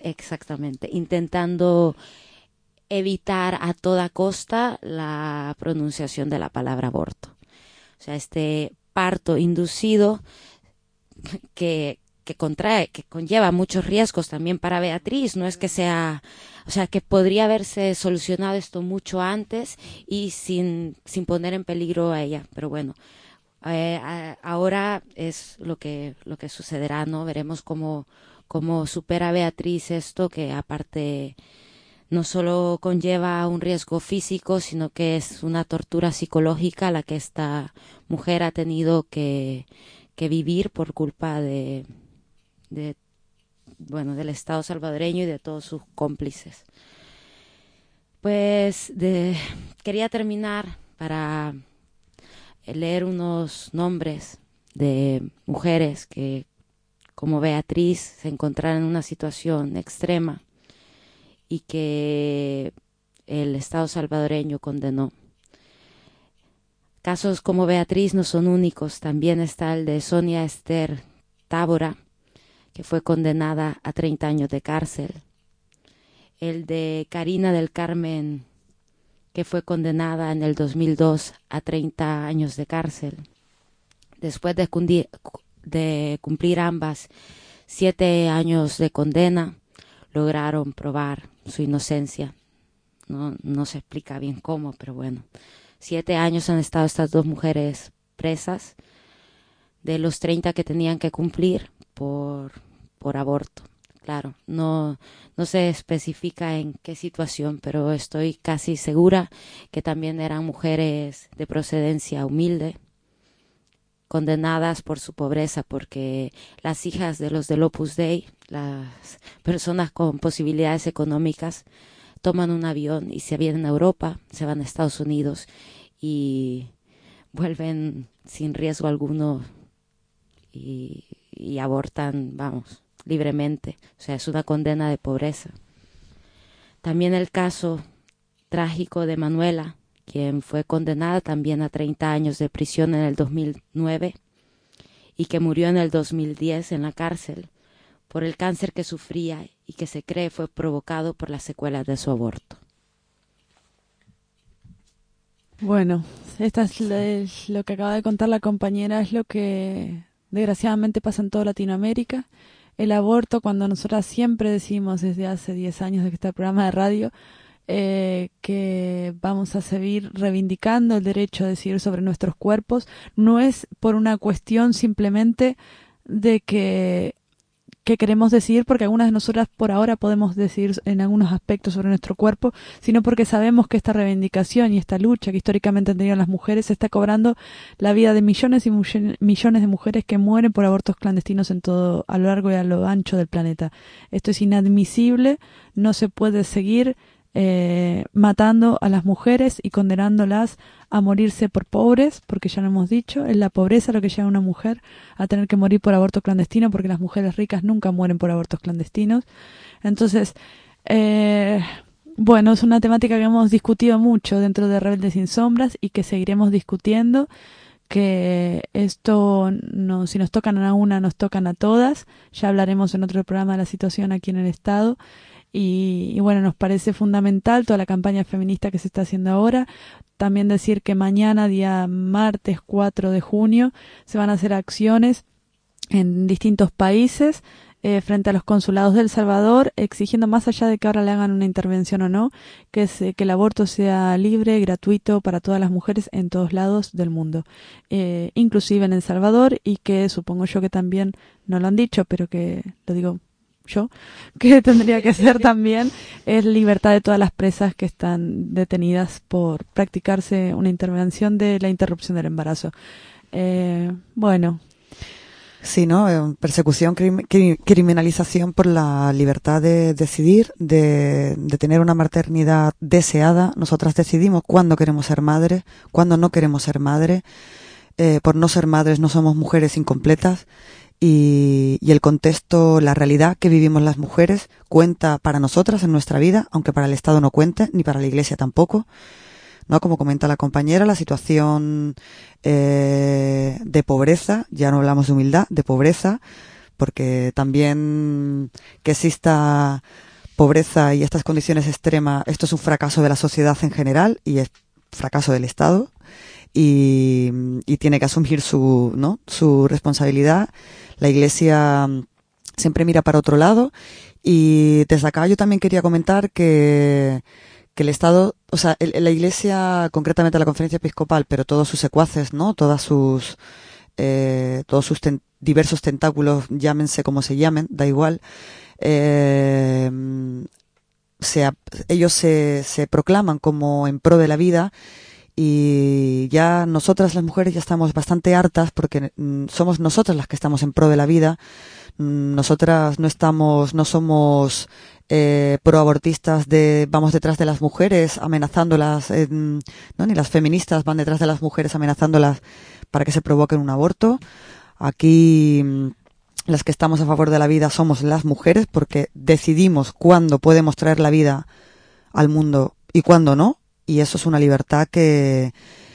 evitar a toda costa la pronunciación de la palabra aborto. O sea, este parto inducido que conlleva muchos riesgos también para Beatriz, no es que sea, o sea, que podría haberse solucionado esto mucho antes y sin poner en peligro a ella, pero bueno, ahora es lo que sucederá, ¿no? Veremos cómo supera Beatriz esto, que aparte no solo conlleva un riesgo físico, sino que es una tortura psicológica la que esta mujer ha tenido que vivir por culpa del Estado salvadoreño y de todos sus cómplices. Pues quería terminar para leer unos nombres de mujeres que, como Beatriz, se encontraron en una situación extrema y que el Estado salvadoreño condenó. Casos como Beatriz no son únicos, también está el de Sonia Esther Tábora, que fue condenada a 30 años de cárcel, el de Karina del Carmen, que fue condenada en el 2002 a 30 años de cárcel. Después de cumplir ambas 7 años de condena, lograron probar su inocencia. No se explica bien cómo, pero bueno. 7 años han estado estas dos mujeres presas, de los 30 que tenían que cumplir por aborto. Claro, no se especifica en qué situación, pero estoy casi segura que también eran mujeres de procedencia humilde, condenadas por su pobreza, porque las hijas de los del Opus Dei, las personas con posibilidades económicas, toman un avión y se vienen a Europa, se van a Estados Unidos y vuelven sin riesgo alguno y abortan, libremente. O sea, es una condena de pobreza. También el caso trágico de Manuela, quien fue condenada también a 30 años de prisión en el 2009 y que murió en el 2010 en la cárcel por el cáncer que sufría y que se cree fue provocado por las secuelas de su aborto. Bueno, lo que acaba de contar la compañera es lo que desgraciadamente pasa en toda Latinoamérica. El aborto, cuando nosotras siempre decimos desde hace 10 años de que está el programa de radio, que vamos a seguir reivindicando el derecho a decidir sobre nuestros cuerpos, no es por una cuestión simplemente de que queremos decidir, porque algunas de nosotras por ahora podemos decidir en algunos aspectos sobre nuestro cuerpo, sino porque sabemos que esta reivindicación y esta lucha que históricamente han tenido las mujeres está cobrando la vida de millones y millones de mujeres que mueren por abortos clandestinos a lo largo y a lo ancho del planeta. Esto es inadmisible, no se puede seguir matando a las mujeres y condenándolas a morirse por pobres, porque ya lo hemos dicho, es la pobreza lo que lleva a una mujer a tener que morir por aborto clandestino, porque las mujeres ricas nunca mueren por abortos clandestinos. Entonces, bueno, es una temática que hemos discutido mucho dentro de Rebeldes sin Sombras y que seguiremos discutiendo que esto, no, si nos tocan a una, nos tocan a todas. Ya hablaremos en otro programa de la situación aquí en el Estado. Y bueno, nos parece fundamental toda la campaña feminista que se está haciendo ahora. También decir que mañana, día martes 4 de junio, se van a hacer acciones en distintos países frente a los consulados de El Salvador, exigiendo, más allá de que ahora le hagan una intervención o no, que el aborto sea libre, gratuito para todas las mujeres en todos lados del mundo, inclusive en El Salvador, y que supongo yo que también, no lo han dicho, pero que lo digo yo, que tendría que ser también, es libertad de todas las presas que están detenidas por practicarse una intervención de la interrupción del embarazo. Bueno. Sí, ¿no? Persecución, criminalización por la libertad de decidir, de tener una maternidad deseada. Nosotras decidimos cuándo queremos ser madres, cuándo no queremos ser madres. Por no ser madres no somos mujeres incompletas. Y el contexto, la realidad que vivimos las mujeres cuenta para nosotras en nuestra vida, aunque para el Estado no cuente, ni para la Iglesia tampoco, ¿no? Como comenta la compañera, la situación de pobreza, ya no hablamos de humildad, de pobreza, porque también que exista pobreza y estas condiciones extremas, esto es un fracaso de la sociedad en general y es fracaso del Estado. Y tiene que asumir su responsabilidad. La Iglesia siempre mira para otro lado, y desde acá yo también quería comentar que el Estado, o sea, la Iglesia, concretamente la Conferencia Episcopal, pero todos sus secuaces, ¿no? Todos sus diversos tentáculos, llámense como se llamen, da igual, ellos se proclaman como en pro de la vida. Y ya nosotras las mujeres ya estamos bastante hartas porque somos nosotras las que estamos en pro de la vida. Nosotras no somos proabortistas vamos detrás de las mujeres amenazándolas, ¿no? Ni las feministas van detrás de las mujeres amenazándolas para que se provoquen un aborto. Aquí las que estamos a favor de la vida somos las mujeres porque decidimos cuándo podemos traer la vida al mundo y cuándo no. Y eso es una libertad que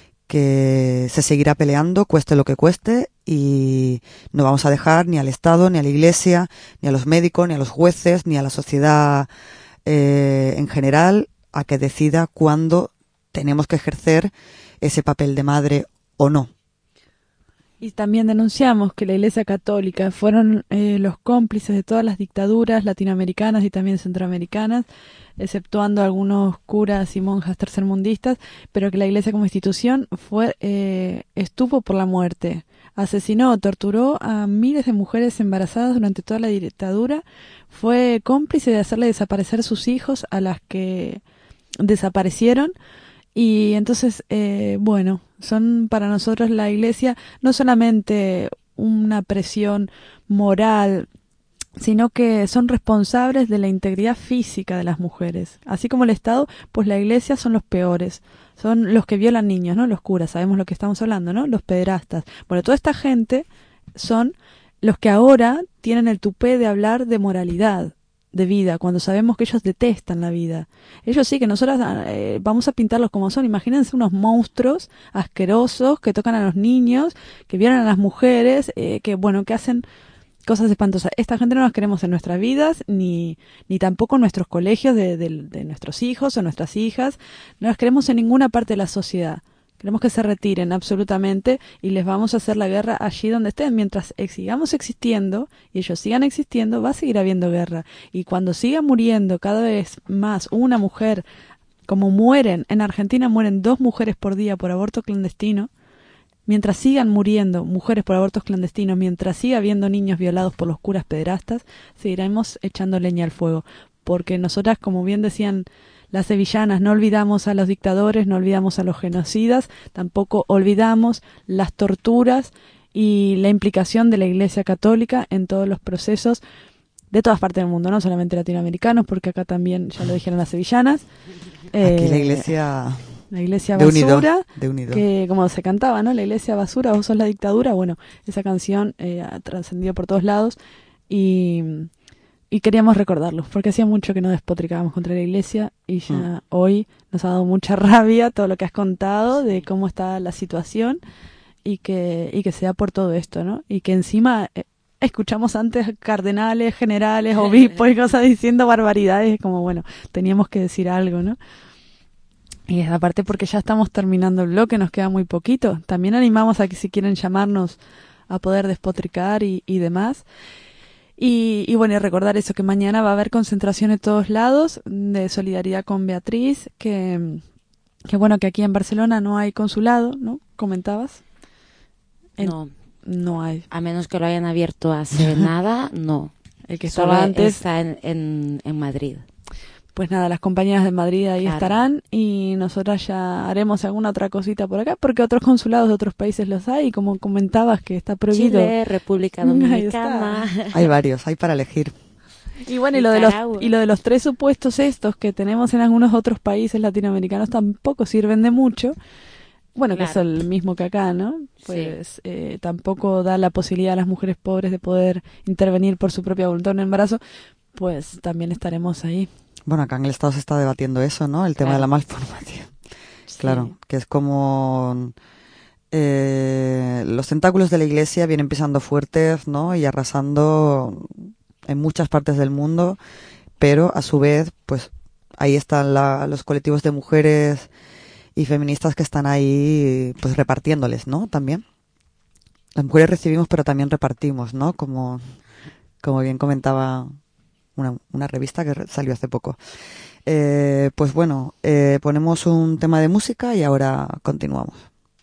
se seguirá peleando, cueste lo que cueste, y no vamos a dejar ni al Estado, ni a la Iglesia, ni a los médicos, ni a los jueces, ni a la sociedad en general a que decida cuándo tenemos que ejercer ese papel de madre o no. Y también denunciamos que la Iglesia Católica fueron los cómplices de todas las dictaduras latinoamericanas y también centroamericanas, exceptuando algunos curas y monjas tercermundistas, pero que la Iglesia como institución estuvo por la muerte, asesinó, torturó a miles de mujeres embarazadas durante toda la dictadura, fue cómplice de hacerle desaparecer sus hijos a las que desaparecieron. Y entonces, bueno, son para nosotros la Iglesia no solamente una presión moral, sino que son responsables de la integridad física de las mujeres. Así como el Estado, pues la Iglesia son los peores, son los que violan niños, ¿no? Los curas, sabemos lo que estamos hablando, ¿no? Los pederastas. Bueno, toda esta gente son los que ahora tienen el tupé de hablar de moralidad, de vida, cuando sabemos que ellos detestan la vida. Ellos sí, que nosotros vamos a pintarlos como son. Imagínense unos monstruos asquerosos que tocan a los niños, que violan a las mujeres, que hacen cosas espantosas. Esta gente no las queremos en nuestras vidas, ni tampoco en nuestros colegios de nuestros hijos o nuestras hijas. No las queremos en ninguna parte de la sociedad. Queremos que se retiren absolutamente y les vamos a hacer la guerra allí donde estén. Mientras sigamos existiendo y ellos sigan existiendo, va a seguir habiendo guerra. Y cuando siga muriendo cada vez más una mujer, como mueren, en Argentina mueren 2 mujeres por día por aborto clandestino, mientras sigan muriendo mujeres por abortos clandestinos, mientras siga habiendo niños violados por los curas pederastas, seguiremos echando leña al fuego. Porque nosotras, como bien decían las sevillanas, no olvidamos a los dictadores, no olvidamos a los genocidas, tampoco olvidamos las torturas y la implicación de la Iglesia Católica en todos los procesos de todas partes del mundo, no solamente latinoamericanos, porque acá también, ya lo dijeron las sevillanas. Aquí la Iglesia basura, de unido. Que como se cantaba, ¿no? La Iglesia basura, vos sos la dictadura. Bueno, esa canción ha trascendido por todos lados y queríamos recordarlo, porque hacía mucho que no despotricábamos contra la Iglesia y ya hoy nos ha dado mucha rabia todo lo que has contado de cómo está la situación y que sea por todo esto, ¿no? Y que encima escuchamos antes cardenales, generales, obispos y cosas diciendo barbaridades, como bueno, teníamos que decir algo, ¿no? Y es aparte porque ya estamos terminando el bloque, nos queda muy poquito. También animamos a que si quieren llamarnos a poder despotricar y demás. Y bueno, y recordar eso, que mañana va a haber concentración en todos lados de solidaridad con Beatriz, que bueno, que aquí en Barcelona no hay consulado, ¿no? ¿Comentabas? No hay. A menos que lo hayan abierto hace nada, no. El que estaba antes está en Madrid. Pues nada, las compañeras de Madrid ahí estarán y nosotras ya haremos alguna otra cosita por acá, porque otros consulados de otros países los hay, como comentabas que está prohibido. Chile, República Dominicana. Hay varios, hay para elegir. Y bueno, y lo de los 3 supuestos estos que tenemos en algunos otros países latinoamericanos tampoco sirven de mucho. Bueno, claro, que es el mismo que acá, ¿no? Pues sí. Tampoco da la posibilidad a las mujeres pobres de poder intervenir por su propia voluntad en el embarazo, pues también estaremos ahí. Bueno, acá en el Estado se está debatiendo eso, ¿no? El tema de la malformación. Sí. Claro, que es como los tentáculos de la Iglesia vienen pisando fuertes, ¿no? Y arrasando en muchas partes del mundo, pero a su vez, pues ahí están los colectivos de mujeres y feministas que están ahí, pues repartiéndoles, ¿no? También. Las mujeres recibimos, pero también repartimos, ¿no? Como bien comentaba una revista que salió hace poco. Pues bueno, ponemos un tema de música y ahora continuamos.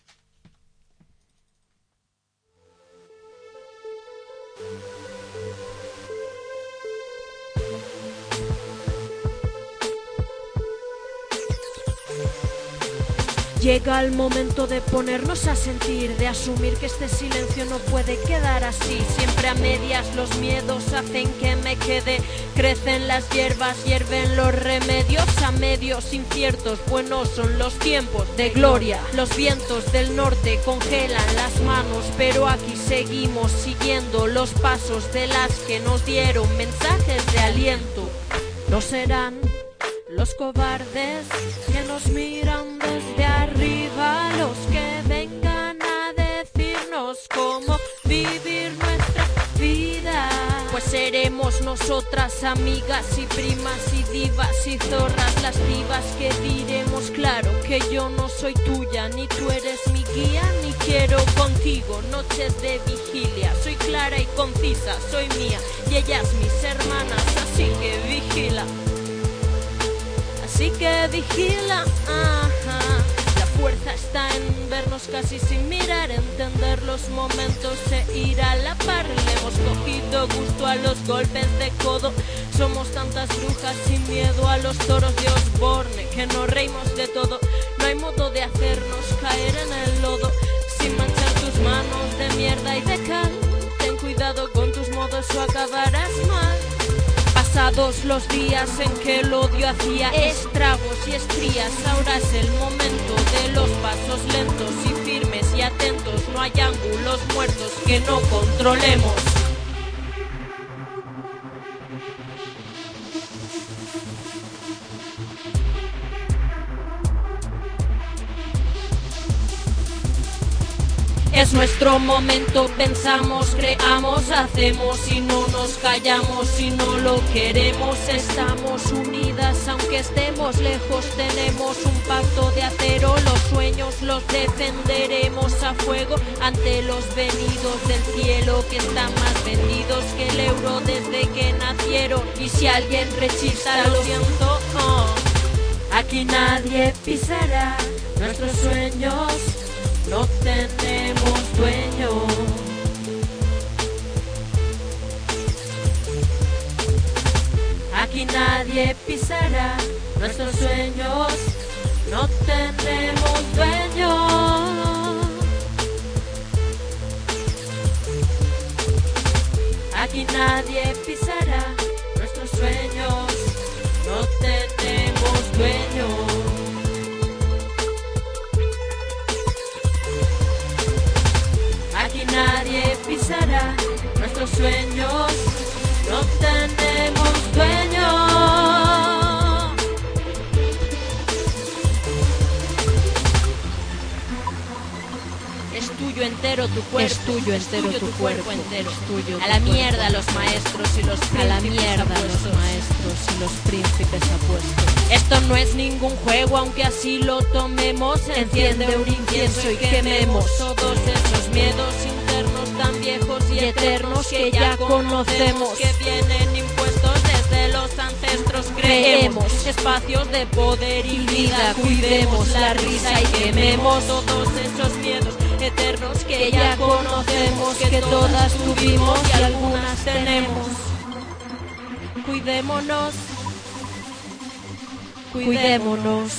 Llega el momento de ponernos a sentir, de asumir que este silencio no puede quedar así. Siempre a medias los miedos hacen que me quede. Crecen las hierbas, hierven los remedios. A medios inciertos, buenos son los tiempos de gloria. Los vientos del norte congelan las manos, pero aquí seguimos siguiendo los pasos de las que nos dieron mensajes de aliento. No serán los cobardes que nos miran desde arriba, los que vengan a decirnos cómo vivir nuestra vida. Pues seremos nosotras, amigas y primas y divas y zorras, las divas que diremos claro que yo no soy tuya, ni tú eres mi guía, ni quiero contigo noches de vigilia. Soy clara y concisa, soy mía y ellas mis hermanas, así que vigila. Así que vigila, ajá. La fuerza está en vernos casi sin mirar, entender los momentos e ir a la par. Le hemos cogido gusto a los golpes de codo. Somos tantas brujas sin miedo a los toros de Osborne, que nos reímos de todo. No hay modo de hacernos caer en el lodo, sin manchar tus manos de mierda y de cal. Ten cuidado con tus modos o acabarás mal. Pasados los días en que el odio hacía estragos y estrías, ahora es el momento de los pasos lentos y firmes y atentos. No hay ángulos muertos que no controlemos. Es nuestro momento, pensamos, creamos, hacemos y no nos callamos. Si no lo queremos, estamos unidas, aunque estemos lejos, tenemos un pacto de acero. Los sueños los defenderemos a fuego ante los venidos del cielo, que están más vendidos que el euro desde que nacieron. Y si alguien rechista, lo siento, aquí nadie pisará nuestros sueños. No tenemos dueño. Aquí nadie pisará nuestros sueños. No tenemos dueño. Aquí nadie pisará nuestros sueños. No tenemos dueño. Nadie pisará nuestros sueños, no tenemos dueño. Es tuyo tuyo entero tu cuerpo, es tuyo entero tu cuerpo entero, es tuyo. A la mierda los maestros y los príncipes, a la mierda los maestros y los príncipes apuestos. Esto no es ningún juego, aunque así lo tomemos. Enciende un incienso y quememos todos esos miedos internos tan viejos y eternos que ya conocemos, que vienen impuestos desde los ancestros. Creemos espacios de poder y vida, cuidemos la risa y quememos todos esos miedos eternos que ya conocemos, que todas tuvimos y algunas tenemos. Cuidémonos, cuidémonos.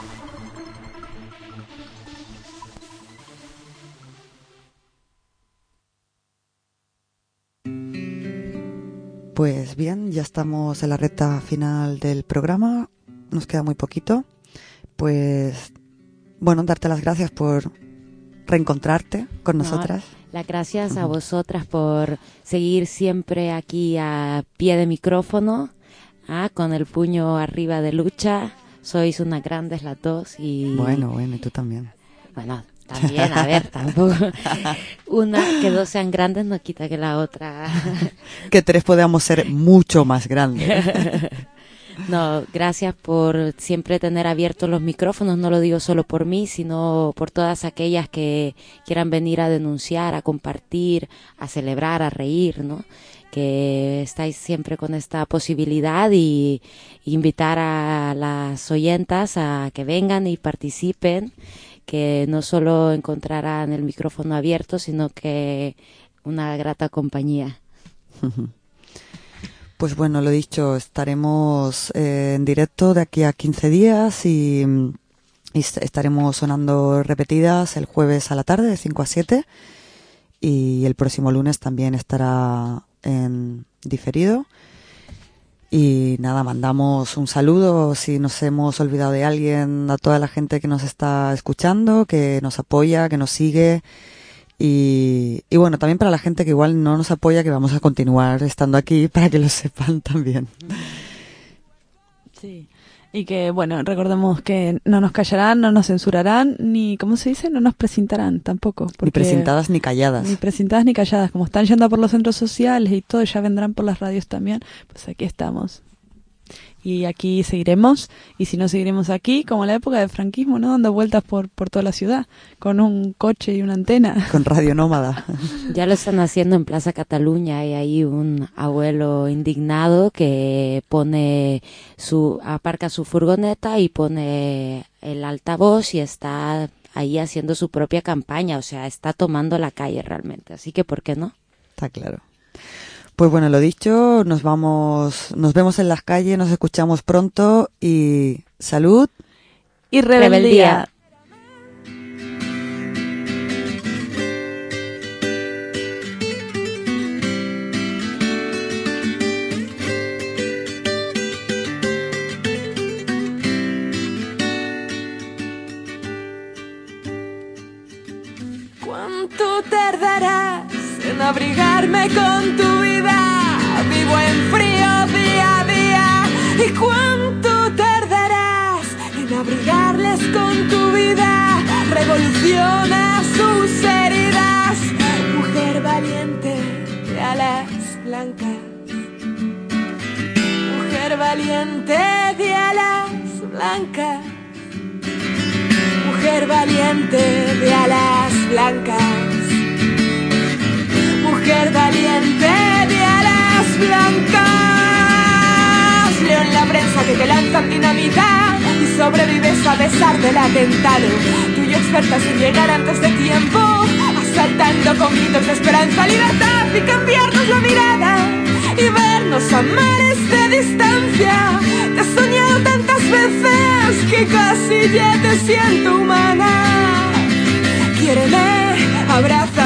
Pues bien, ya estamos en la recta final del programa, nos queda muy poquito. Pues bueno, darte las gracias por reencontrarte con nosotras. Las gracias a vosotras por seguir siempre aquí a pie de micrófono, con el puño arriba de lucha. Sois unas grandes las dos y... Bueno, y tú también. Bueno, también, a ver, tampoco. Que dos sean grandes no quita que la otra... Que tres podamos ser mucho más grandes. No, gracias por siempre tener abiertos los micrófonos, no lo digo solo por mí, sino por todas aquellas que quieran venir a denunciar, a compartir, a celebrar, a reír, ¿no? Que estáis siempre con esta posibilidad y invitar a las oyentas a que vengan y participen, que no solo encontrarán el micrófono abierto, sino que una grata compañía. Pues bueno, lo dicho, estaremos en directo de aquí a 15 días y estaremos sonando repetidas el jueves a la tarde de 5 a 7 y el próximo lunes también estará en diferido. Y nada, mandamos un saludo si nos hemos olvidado de alguien, a toda la gente que nos está escuchando, que nos apoya, que nos sigue. Y bueno, también para la gente que igual no nos apoya, que vamos a continuar estando aquí para que lo sepan también. Sí, y que bueno, recordemos que no nos callarán, no nos censurarán, ni, ¿cómo se dice? No nos presentarán tampoco. Ni presentadas ni calladas. Ni presentadas ni calladas, como están yendo por los centros sociales y todo, ya vendrán por las radios también, pues aquí estamos. Y aquí seguiremos, y si no seguiremos aquí, como en la época del franquismo, ¿no? Dando vueltas por toda la ciudad, con un coche y una antena. Con Radio Nómada. Ya lo están haciendo en Plaza Cataluña, hay ahí un abuelo indignado que aparca su furgoneta y pone el altavoz y está ahí haciendo su propia campaña, o sea, está tomando la calle realmente, así que ¿por qué no? Está claro. Pues bueno, lo dicho, nos vemos en las calles, nos escuchamos pronto y salud y rebeldía. ¿Cuánto tardarás en abrigarme con tu vida? Vivo en frío día a día. ¿Y cuánto tardarás en abrigarles con tu vida? Revoluciona sus heridas. Mujer valiente de alas blancas. Mujer valiente de alas blancas. Mujer valiente de alas blancas. Mujer valiente de alas blancas. Leo en la prensa que te lanzan dinamita y sobrevives a pesar del atentado. Tú y yo expertas en llegar antes de tiempo, asaltando con gritos de esperanza, libertad y cambiarnos la mirada y vernos a mares de distancia. Te he soñado tantas veces que casi ya te siento humana. Quiéreme, abraza